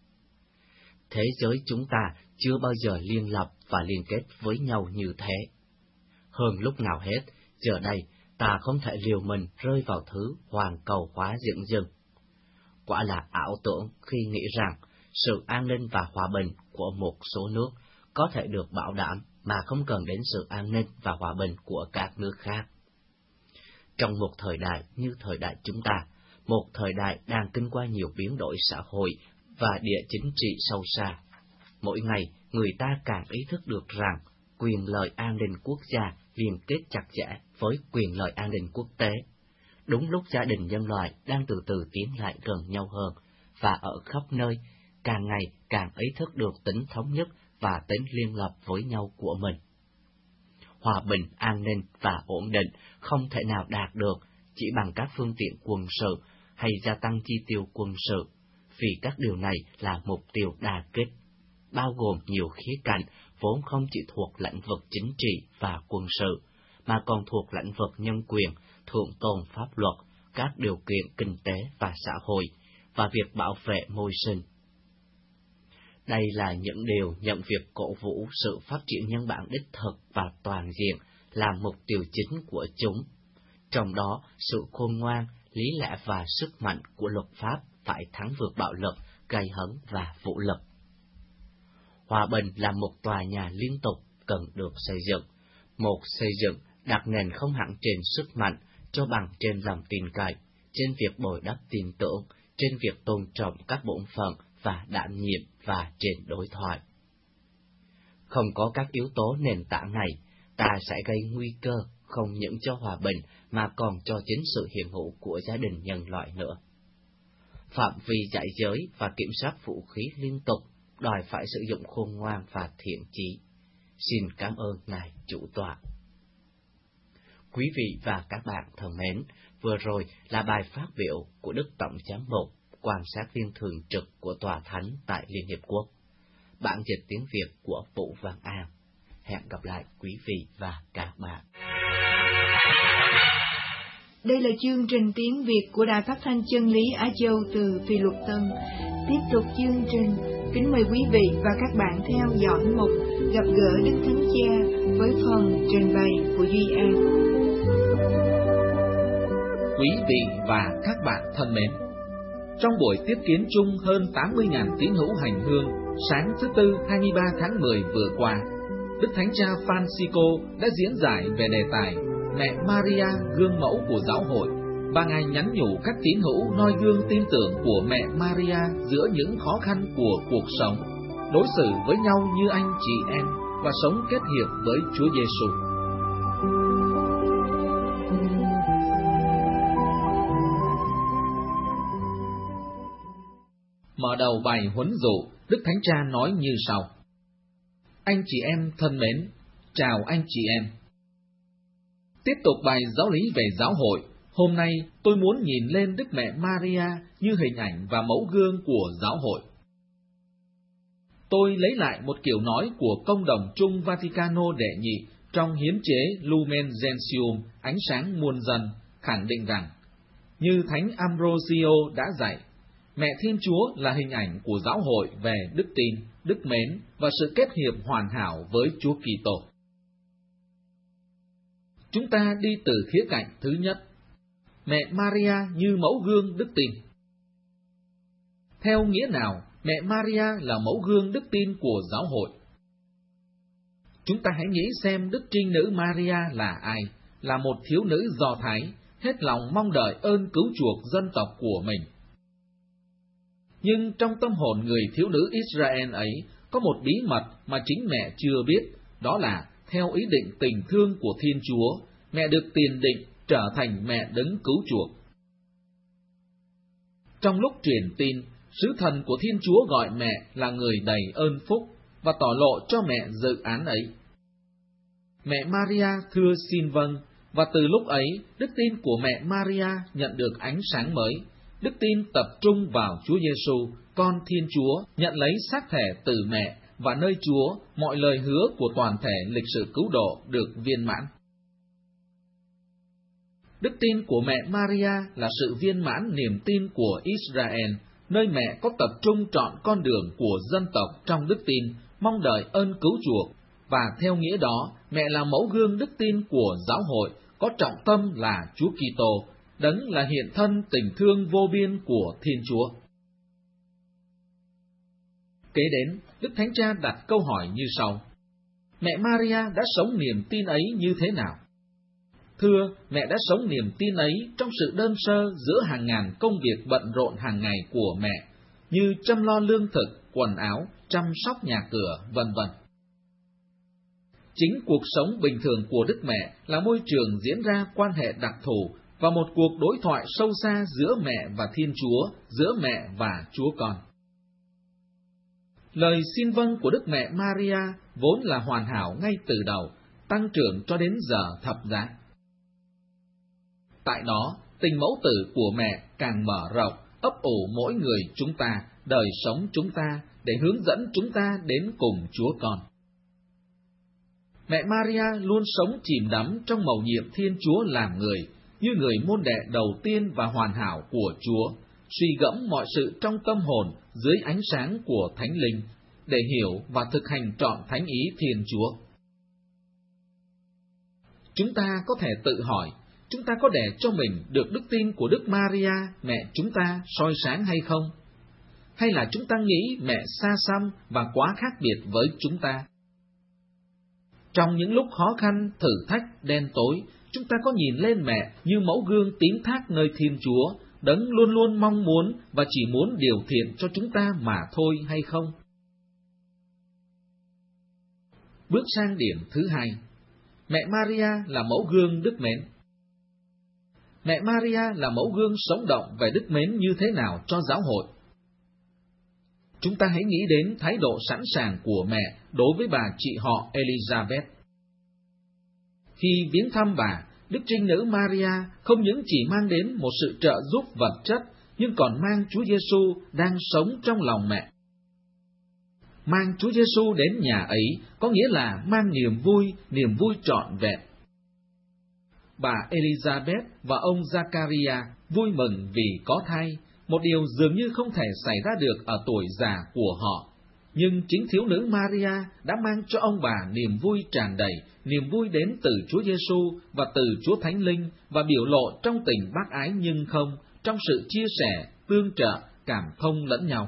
Thế giới chúng ta chưa bao giờ liên lập và liên kết với nhau như thế. Hơn lúc nào hết, giờ đây ta không thể liều mình rơi vào thứ hoàn cầu hóa dựng dưng. Quả là ảo tưởng khi nghĩ rằng sự an ninh và hòa bình của một số nước có thể được bảo đảm mà không cần đến sự an ninh và hòa bình của các nước khác. Trong một thời đại như thời đại chúng ta, một thời đại đang kinh qua nhiều biến đổi xã hội và địa chính trị sâu xa, mỗi ngày người ta càng ý thức được rằng quyền lợi an ninh quốc gia liên kết chặt chẽ với quyền lợi an ninh quốc tế. Đúng lúc gia đình nhân loại đang từ từ tiến lại gần nhau hơn, và ở khắp nơi, càng ngày càng ý thức được tính thống nhất và tính liên lập với nhau của mình. Hòa bình, an ninh và ổn định không thể nào đạt được chỉ bằng các phương tiện quân sự hay gia tăng chi tiêu quân sự, vì các điều này là mục tiêu đa kích, bao gồm nhiều khía cạnh vốn không chỉ thuộc lĩnh vực chính trị và quân sự, mà còn thuộc lĩnh vực nhân quyền, thượng tôn pháp luật, các điều kiện kinh tế và xã hội, và việc bảo vệ môi sinh. Đây là những điều nhận việc cổ vũ sự phát triển nhân bản đích thực và toàn diện là mục tiêu chính của chúng. Trong đó, sự khôn ngoan, lý lẽ và sức mạnh của luật pháp phải thắng vượt bạo lực, gây hấn và vũ lực. Hòa bình là một tòa nhà liên tục cần được xây dựng, một xây dựng đặt nền không hẳn trên sức mạnh, cho bằng trên lòng tin cậy, trên việc bồi đắp tin tưởng, trên việc tôn trọng các bổn phận và đảm nhiệm và trên đối thoại. Không có các yếu tố nền tảng này, ta sẽ gây nguy cơ không những cho hòa bình mà còn cho chính sự hiện hữu của gia đình nhân loại nữa. Phạm vi giải giới và kiểm soát vũ khí liên tục đòi phải sử dụng khôn ngoan và thiện chí. Xin cảm ơn Ngài Chủ tọa. Quý vị và các bạn thân mến, vừa rồi là bài phát biểu của Đức Tổng Giám mục, quan sát viên thường trực của Tòa Thánh tại Liên Hiệp Quốc. Bản dịch tiếng Việt của Vũ Văn An. Hẹn gặp lại quý vị và các bạn. Đây là chương trình tiếng Việt của Đài Phát thanh Chân lý Á Châu từ Phi Luật Tân. Tiếp tục chương trình, kính mời quý vị và các bạn theo dõi mục gặp gỡ Đức Thánh Cha với phần trình bày của Duy An. Quý vị và các bạn thân mến, trong buổi tiếp kiến chung hơn 80.000 tín hữu hành hương sáng thứ Tư 23 tháng 10 vừa qua, Đức Thánh Cha Francisco đã diễn giải về đề tài Mẹ Maria gương mẫu của giáo hội, và Ngài nhắn nhủ các tín hữu noi gương tin tưởng của mẹ Maria giữa những khó khăn của cuộc sống, đối xử với nhau như anh chị em và sống kết hiệp với Chúa Giêsu. Mở đầu bài huấn dụ, Đức Thánh Cha nói như sau: Anh chị em thân mến, chào anh chị em. Tiếp tục bài giáo lý về giáo hội, hôm nay tôi muốn nhìn lên Đức Mẹ Maria như hình ảnh và mẫu gương của giáo hội. Tôi lấy lại một kiểu nói của Công đồng chung Vaticano đệ nhị trong hiến chế Lumen Gentium, ánh sáng muôn dân, khẳng định rằng, như Thánh Ambrosio đã dạy, Mẹ Thiên Chúa là hình ảnh của giáo hội về đức tin, đức mến và sự kết hiệp hoàn hảo với Chúa Kitô. Chúng ta đi từ khía cạnh thứ nhất, Mẹ Maria như mẫu gương đức tin. Theo nghĩa nào, Mẹ Maria là mẫu gương đức tin của giáo hội? Chúng ta hãy nghĩ xem Đức Trinh Nữ Maria là ai, là một thiếu nữ Do Thái, hết lòng mong đợi ơn cứu chuộc dân tộc của mình. Nhưng trong tâm hồn người thiếu nữ Israel ấy có một bí mật mà chính mẹ chưa biết, đó là theo ý định tình thương của Thiên Chúa, mẹ được tiền định trở thành mẹ đấng cứu chuộc. Trong lúc truyền tin, sứ thần của Thiên Chúa gọi mẹ là người đầy ơn phúc và tỏ lộ cho mẹ dự án ấy. Mẹ Maria thưa xin vâng, và từ lúc ấy, đức tin của mẹ Maria nhận được ánh sáng mới. Đức tin tập trung vào Chúa Giêsu, con Thiên Chúa, nhận lấy xác thể từ mẹ, và nơi Chúa, mọi lời hứa của toàn thể lịch sử cứu độ được viên mãn. Đức tin của mẹ Maria là sự viên mãn niềm tin của Israel, nơi mẹ có tập trung trọn con đường của dân tộc trong đức tin, mong đợi ơn cứu chuộc, và theo nghĩa đó, mẹ là mẫu gương đức tin của giáo hội, có trọng tâm là Chúa Kitô, đấng là hiện thân tình thương vô biên của Thiên Chúa. Kế đến, Đức Thánh Cha đặt câu hỏi như sau: Mẹ Maria đã sống niềm tin ấy như thế nào? Thưa, mẹ đã sống niềm tin ấy trong sự đơn sơ giữa hàng ngàn công việc bận rộn hàng ngày của mẹ, như chăm lo lương thực, quần áo, chăm sóc nhà cửa, vân vân. Chính cuộc sống bình thường của Đức Mẹ là môi trường diễn ra quan hệ đặc thù và một cuộc đối thoại sâu xa giữa mẹ và Thiên Chúa, giữa mẹ và Chúa Con. Lời xin vâng của Đức Mẹ Maria vốn là hoàn hảo ngay từ đầu, tăng trưởng cho đến giờ thập giá. Tại đó, tình mẫu tử của mẹ càng mở rộng, ấp ủ mỗi người chúng ta, đời sống chúng ta, để hướng dẫn chúng ta đến cùng Chúa Con. Mẹ Maria luôn sống chìm đắm trong mầu nhiệm Thiên Chúa làm người, như người môn đệ đầu tiên và hoàn hảo của Chúa, suy gẫm mọi sự trong tâm hồn dưới ánh sáng của Thánh Linh, để hiểu và thực hành trọn thánh ý Thiên Chúa. Chúng ta có thể tự hỏi, chúng ta có để cho mình được đức tin của Đức Maria, mẹ chúng ta, soi sáng hay không? Hay là chúng ta nghĩ mẹ xa xăm và quá khác biệt với chúng ta? Trong những lúc khó khăn, thử thách, đen tối, chúng ta có nhìn lên mẹ như mẫu gương tín thác nơi Thiên Chúa, đấng luôn luôn mong muốn và chỉ muốn điều thiện cho chúng ta mà thôi hay không? Bước sang điểm thứ hai, mẹ Maria là mẫu gương đức mến. Mẹ Maria là mẫu gương sống động về đức mến như thế nào cho giáo hội? Chúng ta hãy nghĩ đến thái độ sẵn sàng của mẹ đối với bà chị họ Elizabeth. Khi viếng thăm bà, Đức Trinh Nữ Maria không những chỉ mang đến một sự trợ giúp vật chất, nhưng còn mang Chúa Giêsu đang sống trong lòng mẹ. Mang Chúa Giêsu đến nhà ấy có nghĩa là mang niềm vui trọn vẹn. Bà Elizabeth và ông Zachariah vui mừng vì có thai, một điều dường như không thể xảy ra được ở tuổi già của họ. nhưng chính thiếu nữ Maria đã mang cho ông bà niềm vui tràn đầy, niềm vui đến từ Chúa Giêsu và từ Chúa Thánh Linh, và biểu lộ trong tình bác ái nhưng không, trong sự chia sẻ, tương trợ, cảm thông lẫn nhau.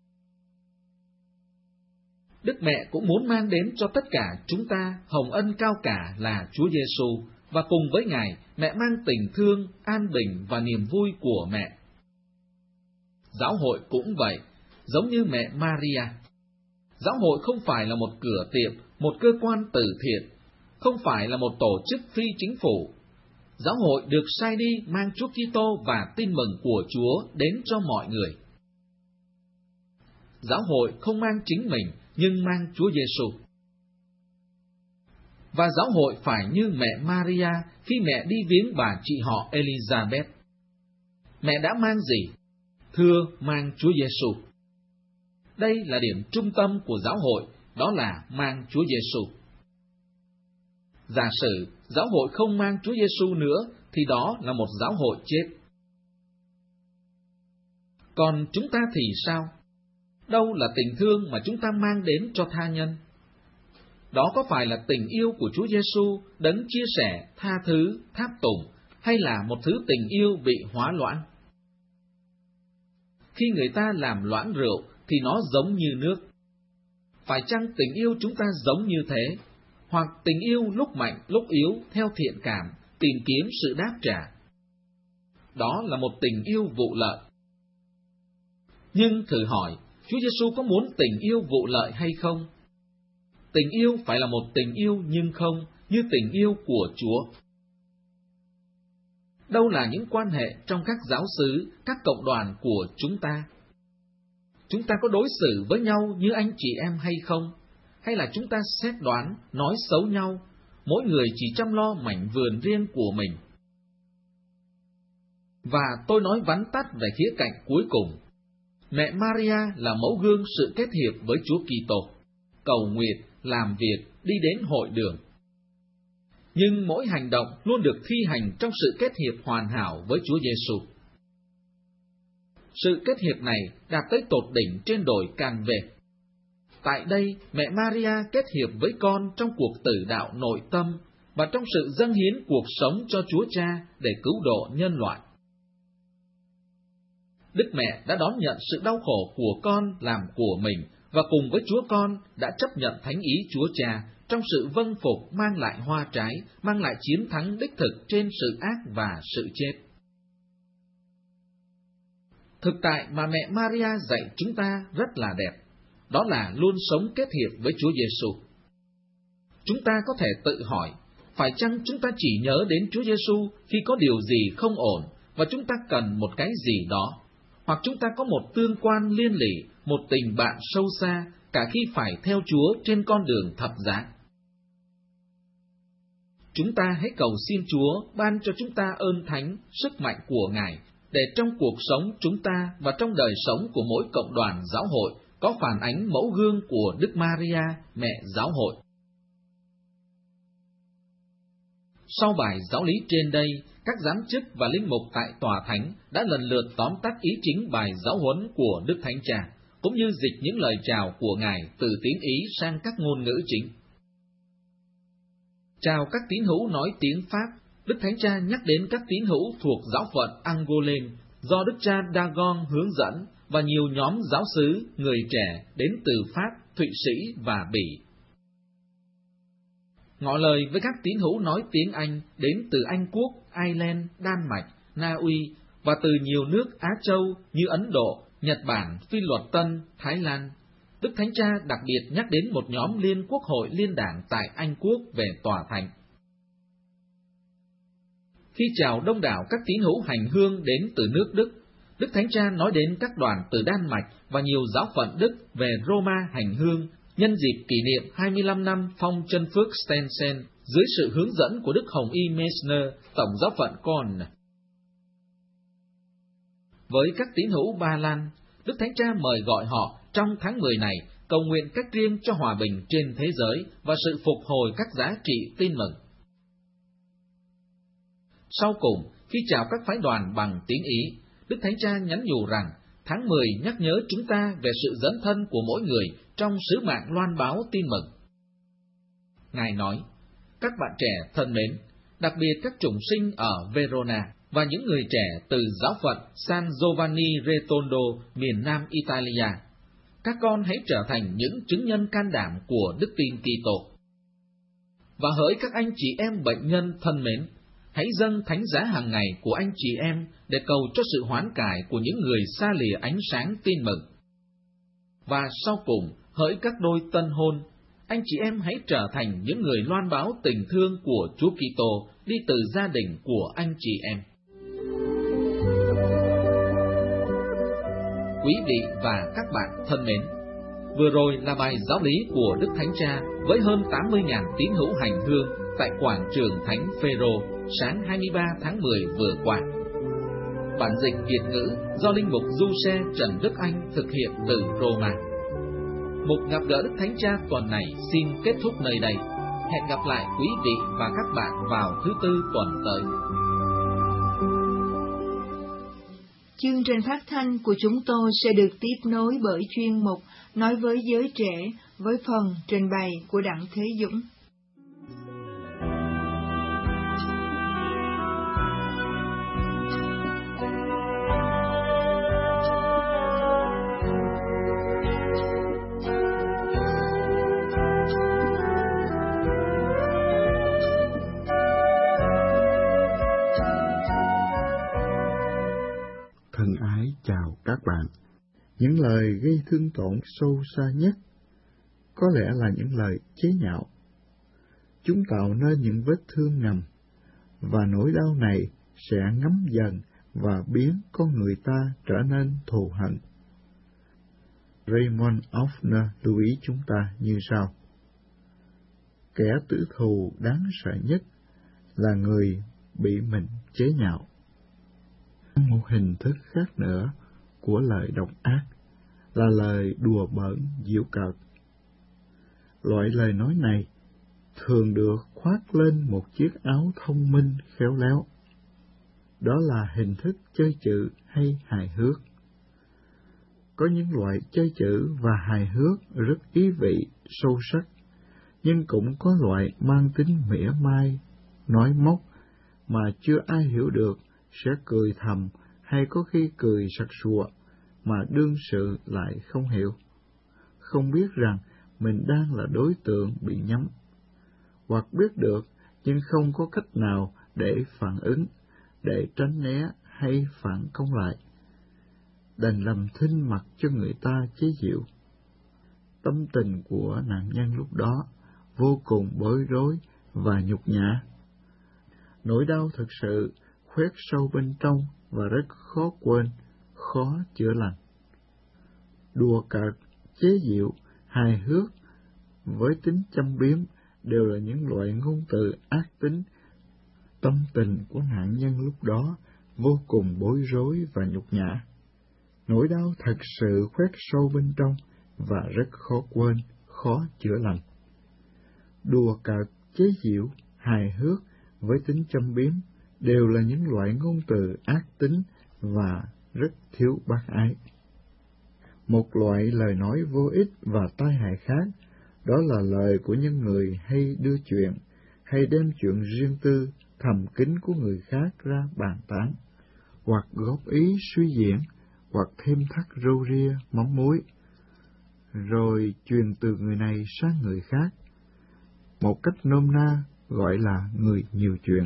Đức Mẹ cũng muốn mang đến cho tất cả chúng ta hồng ân cao cả là Chúa Giêsu, và cùng với Ngài, mẹ mang tình thương, an bình và niềm vui của mẹ. Giáo hội cũng vậy, giống như mẹ Maria. Giáo hội không phải là một cửa tiệm, một cơ quan từ thiện, không phải là một tổ chức phi chính phủ. Giáo hội được sai đi mang Chúa Kitô và tin mừng của Chúa đến cho mọi người. Giáo hội không mang chính mình, nhưng mang Chúa Giêsu. Và giáo hội phải như mẹ Maria khi mẹ đi viếng bà chị họ Elizabeth. Mẹ đã mang gì? Thưa, mang Chúa Giêsu. Đây là điểm trung tâm của giáo hội, đó là mang Chúa Giêsu. Giả sử giáo hội không mang Chúa Giêsu nữa, thì đó là một giáo hội chết. Còn chúng ta thì sao? Đâu là tình thương mà chúng ta mang đến cho tha nhân? Đó có phải là tình yêu của Chúa Giêsu, đấng chia sẻ, tha thứ, tháp tùng, hay là một thứ tình yêu bị hóa loãng? Khi người ta làm loãng rượu thì nó giống như nước. Phải chăng tình yêu chúng ta giống như thế? Hoặc tình yêu lúc mạnh, lúc yếu, theo thiện cảm, tìm kiếm sự đáp trả? Đó là một tình yêu vụ lợi. Nhưng thử hỏi, Chúa Giêsu có muốn tình yêu vụ lợi hay không? Tình yêu phải là một tình yêu nhưng không như tình yêu của Chúa. Đâu là những quan hệ trong các giáo xứ, các cộng đoàn của chúng ta? Chúng ta có đối xử với nhau như anh chị em hay không? Hay là chúng ta xét đoán, nói xấu nhau, mỗi người chỉ chăm lo mảnh vườn riêng của mình? Và tôi nói vắn tắt về khía cạnh cuối cùng. Mẹ Maria là mẫu gương sự kết hiệp với Chúa Kitô, cầu nguyện, làm việc, đi đến hội đường. Nhưng mỗi hành động luôn được thi hành trong sự kết hiệp hoàn hảo với Chúa Giêsu. Sự kết hiệp này đạt tới tột đỉnh trên đồi Can Vê. Tại đây, mẹ Maria kết hiệp với con trong cuộc tử đạo nội tâm và trong sự dâng hiến cuộc sống cho Chúa Cha để cứu độ nhân loại. Đức Mẹ đã đón nhận sự đau khổ của con làm của mình, và cùng với Chúa Con đã chấp nhận thánh ý Chúa Cha trong sự vâng phục mang lại hoa trái, mang lại chiến thắng đích thực trên sự ác và sự chết. Thực tại mà mẹ Maria dạy chúng ta rất là đẹp, đó là luôn sống kết hiệp với Chúa Giêsu. Chúng ta có thể tự hỏi, phải chăng chúng ta chỉ nhớ đến Chúa Giêsu khi có điều gì không ổn và chúng ta cần một cái gì đó, hoặc chúng ta có một tương quan liên lỉ, một tình bạn sâu xa, cả khi phải theo Chúa trên con đường thập giá. Chúng ta hãy cầu xin Chúa ban cho chúng ta ơn thánh, sức mạnh của Ngài, để trong cuộc sống chúng ta và trong đời sống của mỗi cộng đoàn giáo hội có phản ánh mẫu gương của Đức Maria, mẹ giáo hội. Sau bài giáo lý trên đây, các giám chức và linh mục tại tòa thánh đã lần lượt tóm tắt ý chính bài giáo huấn của Đức Thánh Cha, cũng như dịch những lời chào của Ngài từ tiếng Ý sang các ngôn ngữ chính. Chào các tín hữu nói tiếng Pháp, Đức Thánh Cha nhắc đến các tín hữu thuộc giáo phận Angoulême do Đức Cha Dagon hướng dẫn và nhiều nhóm giáo xứ, người trẻ đến từ Pháp, Thụy Sĩ và Bỉ. Ngỏ lời với các tín hữu nói tiếng Anh đến từ Anh Quốc, Ireland, Đan Mạch, Na Uy và từ nhiều nước Á Châu như Ấn Độ, Nhật Bản, Phi Luật Tân, Thái Lan. Đức Thánh Cha đặc biệt nhắc đến một nhóm Liên Quốc hội Liên đảng tại Anh Quốc về tòa thánh. Khi chào đông đảo các tín hữu hành hương đến từ nước Đức, Đức Thánh Cha nói đến các đoàn từ Đan Mạch và nhiều giáo phận Đức về Roma hành hương nhân dịp kỷ niệm 25 năm phong chân phước Stensen dưới sự hướng dẫn của Đức Hồng Y Messner, Tổng giáo phận Con. Với các tín hữu Ba Lan, Đức Thánh Cha mời gọi họ trong tháng 10 này cầu nguyện cách riêng cho hòa bình trên thế giới và sự phục hồi các giá trị tin mừng. Sau cùng, khi chào các phái đoàn bằng tiếng Ý, Đức Thánh Cha nhắn nhủ rằng tháng 10 nhắc nhớ chúng ta về sự dấn thân của mỗi người trong sứ mạng loan báo tin mừng. Ngài nói, các bạn trẻ thân mến, đặc biệt các chủng sinh ở Verona và những người trẻ từ giáo phận San Giovanni Retondo, miền Nam Italia, các con hãy trở thành những chứng nhân can đảm của đức tin Kitô. Và hỡi các anh chị em bệnh nhân thân mến, hãy dâng thánh giá hàng ngày của anh chị em để cầu cho sự hoán cải của những người xa lìa ánh sáng tin mừng. Và sau cùng, hỡi các đôi tân hôn, anh chị em hãy trở thành những người loan báo tình thương của Chúa Kitô đi từ gia đình của anh chị em. Quý vị và các bạn thân mến, vừa rồi là bài giáo lý của Đức Thánh Cha với hơn 80.000 tín hữu hành hương tại quảng trường Thánh Phêrô sáng 23 tháng 10 vừa qua. Bản dịch Việt ngữ do Linh mục Giuse Trần Đức Anh thực hiện từ Roma. Mục gặp gỡ Đức Thánh Cha tuần này xin kết thúc nơi đây. Hẹn gặp lại quý vị và các bạn vào thứ Tư tuần tới. Chương trình phát thanh của chúng tôi sẽ được tiếp nối bởi chuyên mục Nói với giới trẻ với phần trình bày của Đặng Thế Dũng. Thân ái chào các bạn. Những lời gây thương tổn sâu xa nhất có lẽ là những lời chế nhạo. Chúng tạo nên những vết thương ngầm, và nỗi đau này sẽ ngấm dần và biến con người ta trở nên thù hận. Raymond Offner lưu ý chúng ta như sau: kẻ tử thù đáng sợ nhất là người bị mình chế nhạo. Một hình thức khác nữa của lời độc ác là lời đùa bỡn giễu cợt. Loại lời nói này thường được khoác lên một chiếc áo thông minh khéo léo. Đó là hình thức chơi chữ hay hài hước. Có những loại chơi chữ và hài hước rất ý vị, sâu sắc, nhưng cũng có loại mang tính mỉa mai, nói móc mà chưa ai hiểu được, sẽ cười thầm hay có khi cười sặc sụa mà đương sự lại không hiểu, không biết rằng mình đang là đối tượng bị nhắm, hoặc biết được nhưng không có cách nào để phản ứng, để tránh né hay phản công lại, đành làm thinh mặc cho người ta chế giễu. Tâm tình của nạn nhân lúc đó vô cùng bối rối và nhục nhã. Nỗi đau thực sự khoét sâu bên trong và rất khó quên, khó chữa lành. Đùa cợt, chế giễu, hài hước với tính châm biếm đều là những loại ngôn từ ác tính. Tâm tình của nạn nhân lúc đó vô cùng bối rối và nhục nhã. Nỗi đau thật sự khoét sâu bên trong và rất khó quên, khó chữa lành. Đùa cợt, chế giễu, hài hước với tính châm biếm đều là những loại ngôn từ ác tính và rất thiếu bác ái. Một loại lời nói vô ích và tai hại khác, đó là lời của những người hay đưa chuyện, hay đem chuyện riêng tư, thầm kín của người khác ra bàn tán, hoặc góp ý suy diễn, hoặc thêm thắt râu ria, mắm muối, rồi truyền từ người này sang người khác. Một cách nôm na gọi là người nhiều chuyện.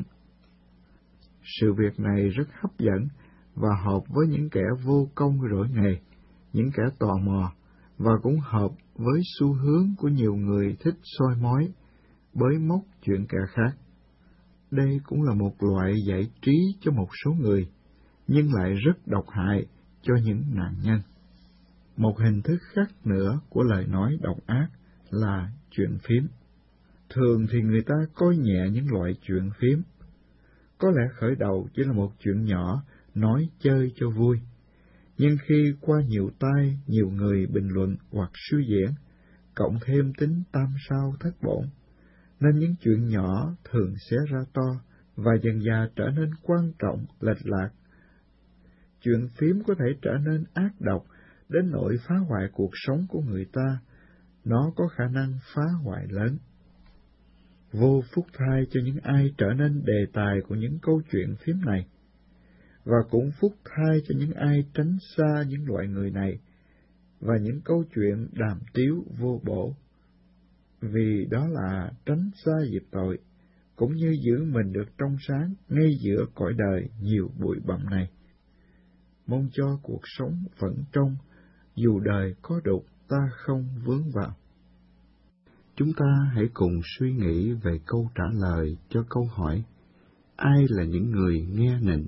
Sự việc này rất hấp dẫn và hợp với những kẻ vô công rỗi nghề, những kẻ tò mò, và cũng hợp với xu hướng của nhiều người thích soi mói, bới móc chuyện kẻ khác. Đây cũng là một loại giải trí cho một số người, nhưng lại rất độc hại cho những nạn nhân. Một hình thức khác nữa của lời nói độc ác là chuyện phím. Thường thì người ta coi nhẹ những loại chuyện phím. Có lẽ khởi đầu chỉ là một chuyện nhỏ, nói chơi cho vui. Nhưng khi qua nhiều tai, nhiều người bình luận hoặc suy diễn, cộng thêm tính tam sao thất bổn, nên những chuyện nhỏ thường xé ra to và dần dà trở nên quan trọng, lệch lạc. chuyện phiếm có thể trở nên ác độc đến nỗi phá hoại cuộc sống của người ta. Nó có khả năng phá hoại lớn. Vô phúc thay cho những ai trở nên đề tài của những câu chuyện phiếm này, và cũng phúc thay cho những ai tránh xa những loại người này và những câu chuyện đàm tiếu vô bổ, vì đó là tránh xa dịp tội, cũng như giữ mình được trong sáng ngay giữa cõi đời nhiều bụi bặm này. Mong cho cuộc sống vẫn trong, dù đời có đục ta không vướng vào. Chúng ta hãy cùng suy nghĩ về câu trả lời cho câu hỏi: ai là những người nghe nịnh?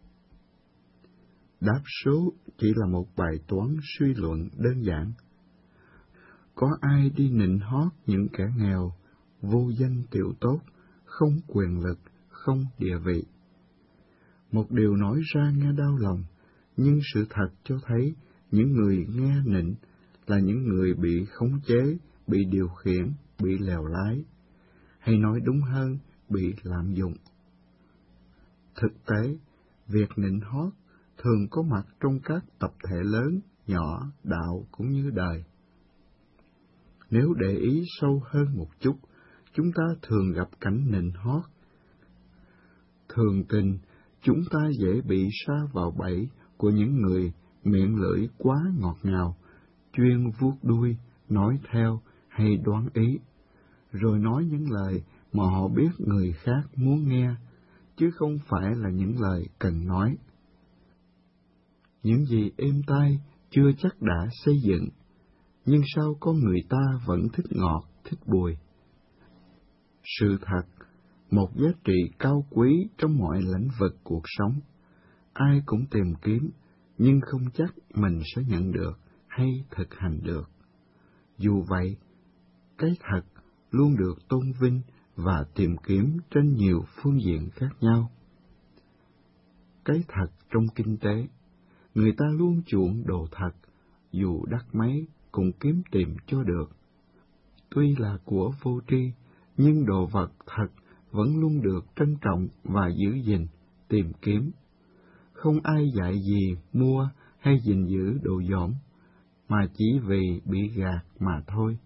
Đáp số chỉ là một bài toán suy luận đơn giản. Có ai đi nịnh hót những kẻ nghèo, vô danh tiểu tốt, không quyền lực, không địa vị? Một điều nói ra nghe đau lòng, nhưng sự thật cho thấy những người nghe nịnh là những người bị khống chế, bị điều khiển, bị lèo lái, hay nói đúng hơn, bị lạm dụng. Thực tế, việc nịnh hót thường có mặt trong các tập thể lớn, nhỏ, đạo cũng như đời. Nếu để ý sâu hơn một chút, chúng ta thường gặp cảnh nịnh hót. Thường tình, chúng ta dễ bị sa vào bẫy của những người miệng lưỡi quá ngọt ngào, chuyên vuốt đuôi, nói theo hay đoán ý, rồi nói những lời mà họ biết người khác muốn nghe, chứ không phải là những lời cần nói. Những gì êm tai chưa chắc đã xây dựng, nhưng sao con người ta vẫn thích ngọt, thích bùi. Sự thật, một giá trị cao quý trong mọi lĩnh vực cuộc sống. Ai cũng tìm kiếm, nhưng không chắc mình sẽ nhận được hay thực hành được. Dù vậy, cái thật luôn được tôn vinh và tìm kiếm trên nhiều phương diện khác nhau. Cái thật trong kinh tế, người ta luôn chuộng đồ thật, dù đắt mấy cũng kiếm tìm cho được. Tuy là của vô tri, nhưng đồ vật thật vẫn luôn được trân trọng và giữ gìn, tìm kiếm. Không ai dạy gì mua hay gìn giữ đồ dỏm, mà chỉ vì bị gạt mà thôi.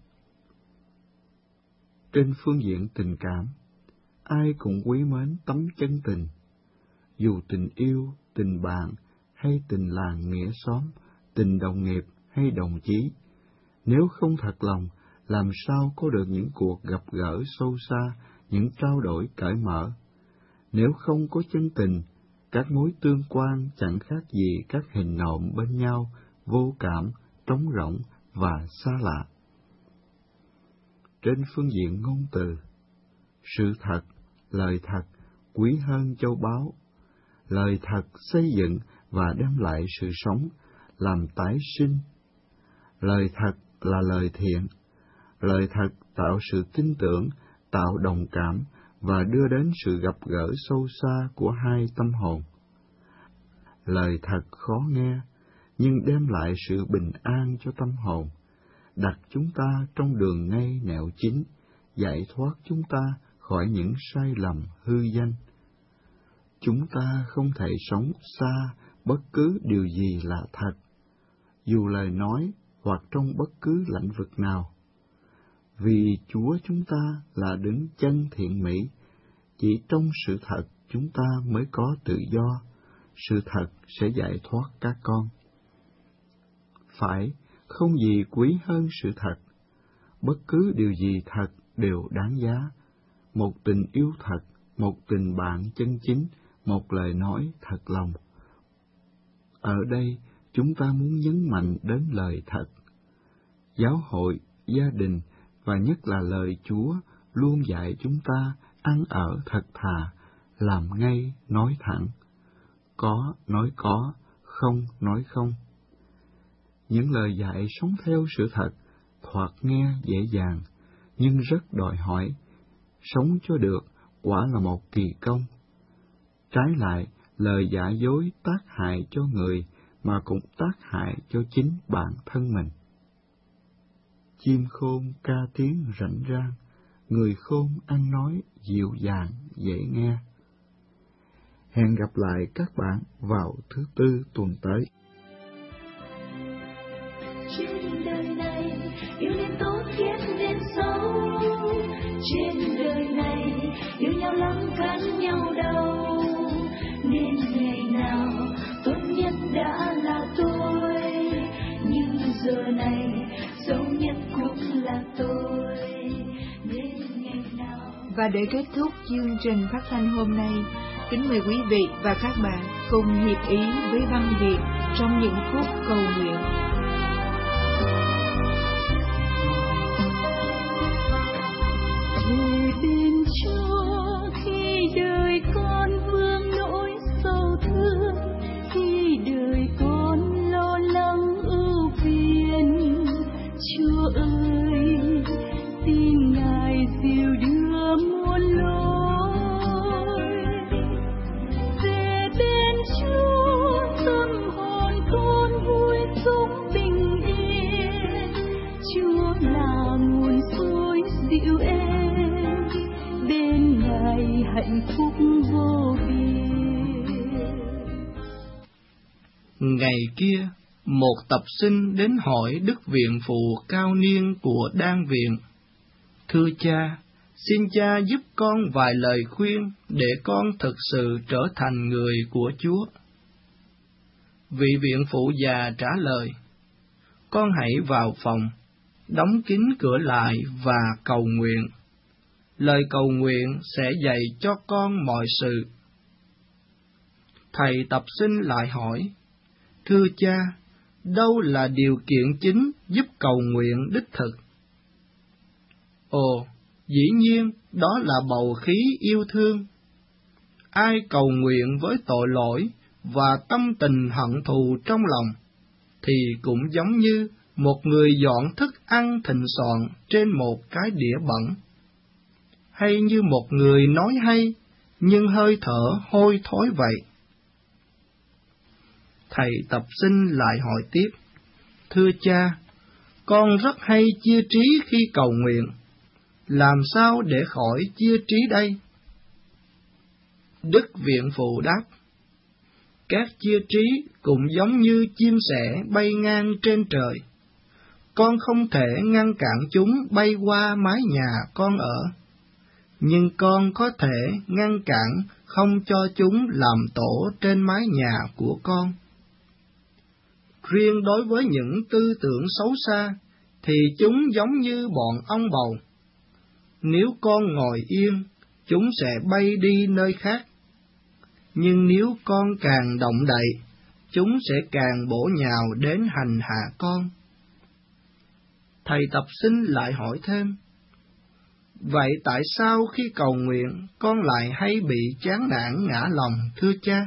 Trên phương diện tình cảm, ai cũng quý mến tấm chân tình. Dù tình yêu, tình bạn hay tình làng nghĩa xóm, tình đồng nghiệp hay đồng chí, nếu không thật lòng, làm sao có được những cuộc gặp gỡ sâu xa, những trao đổi cởi mở? Nếu không có chân tình, các mối tương quan chẳng khác gì các hình nộm bên nhau, vô cảm, trống rỗng và xa lạ. Trên phương diện ngôn từ, sự thật, lời thật quý hơn châu báu. Lời thật xây dựng và đem lại sự sống, làm tái sinh. Lời thật là lời thiện. Lời thật tạo sự tin tưởng, tạo đồng cảm và đưa đến sự gặp gỡ sâu xa của hai tâm hồn. Lời thật khó nghe, nhưng đem lại sự bình an cho tâm hồn, đặt chúng ta trong đường ngay nẻo chính, giải thoát chúng ta khỏi những sai lầm hư danh. Chúng ta không thể sống xa bất cứ điều gì là thật, dù lời nói hoặc trong bất cứ lĩnh vực nào. Vì Chúa chúng ta là đấng chân thiện mỹ, chỉ trong sự thật chúng ta mới có tự do, sự thật sẽ giải thoát các con. Phải, không gì quý hơn sự thật, bất cứ điều gì thật đều đáng giá. Một tình yêu thật, một tình bạn chân chính, một lời nói thật lòng. Ở đây, chúng ta muốn nhấn mạnh đến lời thật. Giáo hội, gia đình và nhất là lời Chúa luôn dạy chúng ta ăn ở thật thà, làm ngay nói thẳng, có nói có, không nói không. Những lời dạy sống theo sự thật thoạt nghe dễ dàng, nhưng rất đòi hỏi. Sống cho được quả là một kỳ công. Trái lại, lời giả dối tác hại cho người mà cũng tác hại cho chính bản thân mình. Chim khôn ca tiếng rảnh rang, người khôn ăn nói dịu dàng dễ nghe. Hẹn gặp lại các bạn vào thứ Tư tuần tới. Trên đời này yêu nên tốt ghét nên xấu, trên đời này yêu nhau lắm cắn nhau đau, nên ngày nào tốt nhất đã là tôi, nhưng giờ này xấu nhất cũng là tôi, nên ngày nào. Và để kết thúc chương trình phát thanh hôm nay, kính mời quý vị và các bạn cùng hiệp ý với băng Việt trong những phút cầu nguyện. Về bên Chúa khi đời con vương nỗi sầu thương, khi đời con lo lắng ưu phiền, Chúa ơi xin Ngài dìu đưa muôn lối. Về bên Chúa tâm hồn con vui sống bình yên, Chúa là nguồn suối dịu êm, bên Ngài hạnh phúc vô biên. Ngày kia, một tập sinh đến hỏi Đức Viện Phụ cao niên của Đan Viện: Thưa cha, xin cha giúp con vài lời khuyên để con thực sự trở thành người của Chúa. Vị viện phụ già trả lời: Con hãy vào phòng, đóng kín cửa lại và cầu nguyện. Lời cầu nguyện sẽ dạy cho con mọi sự. Thầy tập sinh lại hỏi: Thưa cha, đâu là điều kiện chính giúp cầu nguyện đích thực? Ồ, dĩ nhiên, đó là bầu khí yêu thương. Ai cầu nguyện với tội lỗi và tâm tình hận thù trong lòng, thì cũng giống như một người dọn thức ăn thịnh soạn trên một cái đĩa bẩn, hay như một người nói hay nhưng hơi thở hôi thối vậy. Thầy tập sinh lại hỏi tiếp: Thưa cha, con rất hay chia trí khi cầu nguyện. Làm sao để khỏi chia trí đây? Đức Viện Phụ đáp: Các chia trí cũng giống như chim sẻ bay ngang trên trời. Con không thể ngăn cản chúng bay qua mái nhà con ở, nhưng con có thể ngăn cản không cho chúng làm tổ trên mái nhà của con. Riêng đối với những tư tưởng xấu xa, thì chúng giống như bọn ong bầu. Nếu con ngồi yên, chúng sẽ bay đi nơi khác. Nhưng nếu con càng động đậy, chúng sẽ càng bổ nhào đến hành hạ con. Thầy tập sinh lại hỏi thêm: Vậy tại sao khi cầu nguyện con lại hay bị chán nản ngã lòng, thưa cha?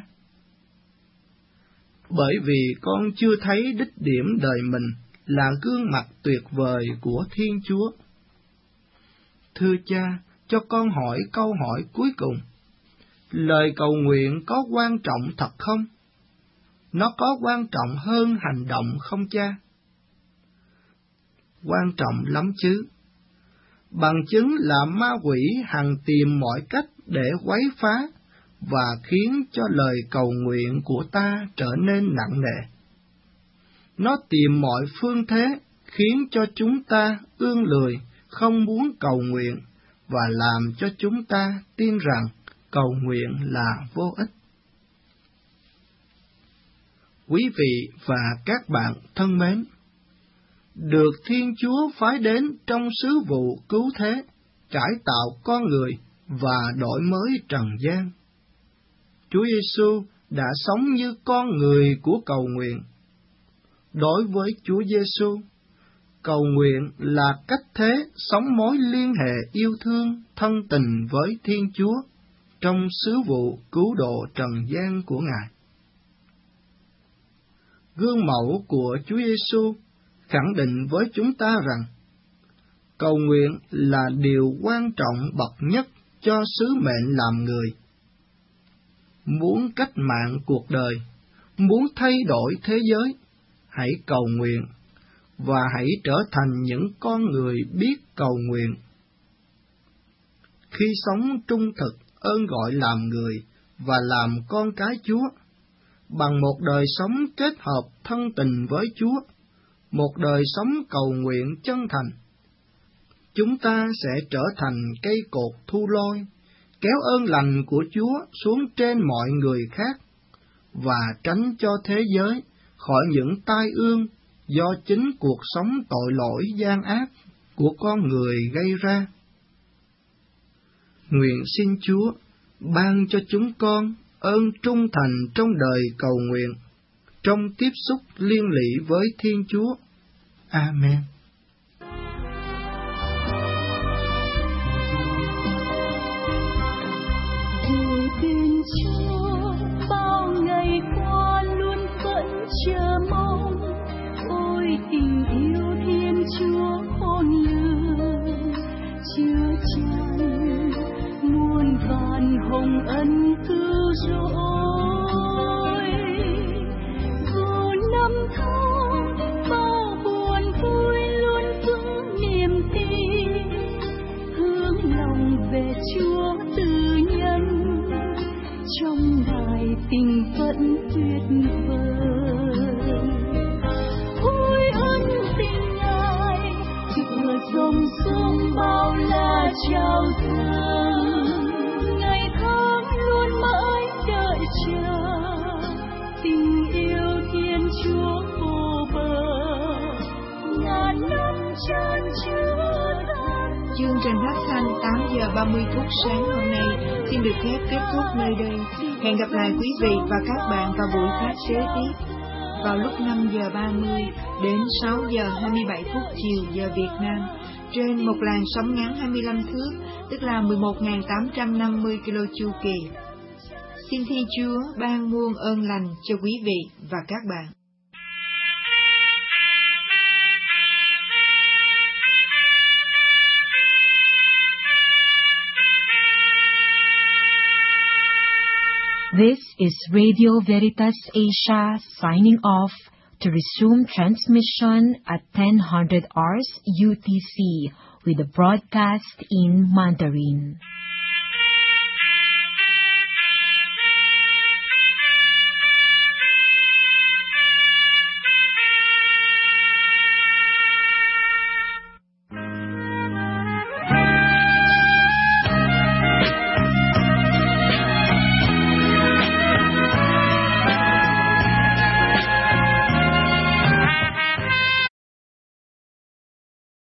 Bởi vì con chưa thấy đích điểm đời mình là gương mặt tuyệt vời của Thiên Chúa. Thưa cha, cho con hỏi câu hỏi cuối cùng: lời cầu nguyện có quan trọng thật không? Nó có quan trọng hơn hành động không cha? Quan trọng lắm chứ. Bằng chứng là ma quỷ hằng tìm mọi cách để quấy phá và khiến cho lời cầu nguyện của ta trở nên nặng nề. Nó tìm mọi phương thế khiến cho chúng ta ương lười, không muốn cầu nguyện, và làm cho chúng ta tin rằng cầu nguyện là vô ích. Quý vị và các bạn thân mến, được Thiên Chúa phái đến trong sứ vụ cứu thế, cải tạo con người và đổi mới trần gian. Chúa Giêsu đã sống như con người của cầu nguyện. Đối với Chúa Giêsu, cầu nguyện là cách thế sống mối liên hệ yêu thương, thân tình với Thiên Chúa trong sứ vụ cứu độ trần gian của Ngài. Gương mẫu của Chúa Giêsu khẳng định với chúng ta rằng cầu nguyện là điều quan trọng bậc nhất cho sứ mệnh làm người. Muốn cách mạng cuộc đời, muốn thay đổi thế giới, hãy cầu nguyện, và hãy trở thành những con người biết cầu nguyện. Khi sống trung thực ơn gọi làm người và làm con cái Chúa, bằng một đời sống kết hợp thân tình với Chúa, một đời sống cầu nguyện chân thành. Chúng ta sẽ trở thành cây cột thu lôi, kéo ơn lành của Chúa xuống trên mọi người khác, và tránh cho thế giới khỏi những tai ương do chính cuộc sống tội lỗi gian ác của con người gây ra. Nguyện xin Chúa ban cho chúng con ơn trung thành trong đời cầu nguyện, trong tiếp xúc liên lụy với Thiên Chúa. Amen. Tin Chúa bao ngày qua luôn vẫn chờ mong, ôi tình yêu Thiên Chúa khôn lường, chứa chan muôn vàn hồng ân cứu rỗi. Dù năm tháng bao buồn vui luôn vững niềm tin, hướng lòng về Chúa từ nhân, trong Ngài tình vẫn tuyệt vời. Ôi ân tình Ngài tựa dòng sông bao la trào dâng, ngày tháng luôn mãi đợi chờ, tình yêu Thiên Chúa vô bờ, ngàn năm tràn chứa. Chương trình phát thanh 8 giờ 30 phút sáng hôm nay xin được phép kết thúc nơi đây. Hẹn gặp lại quý vị và các bạn vào buổi phát kế tiếp vào lúc 5 giờ 30 đến 6 giờ 27 phút chiều giờ Việt Nam trên một làn sóng ngắn 25 thước, tức là 11.850 kilo chu kỳ. Xin Thiên Chúa ban muôn ơn lành cho quý vị và các bạn. This is Radio Veritas Asia signing off to resume transmission at 10:00 hours UTC with the broadcast in Mandarin.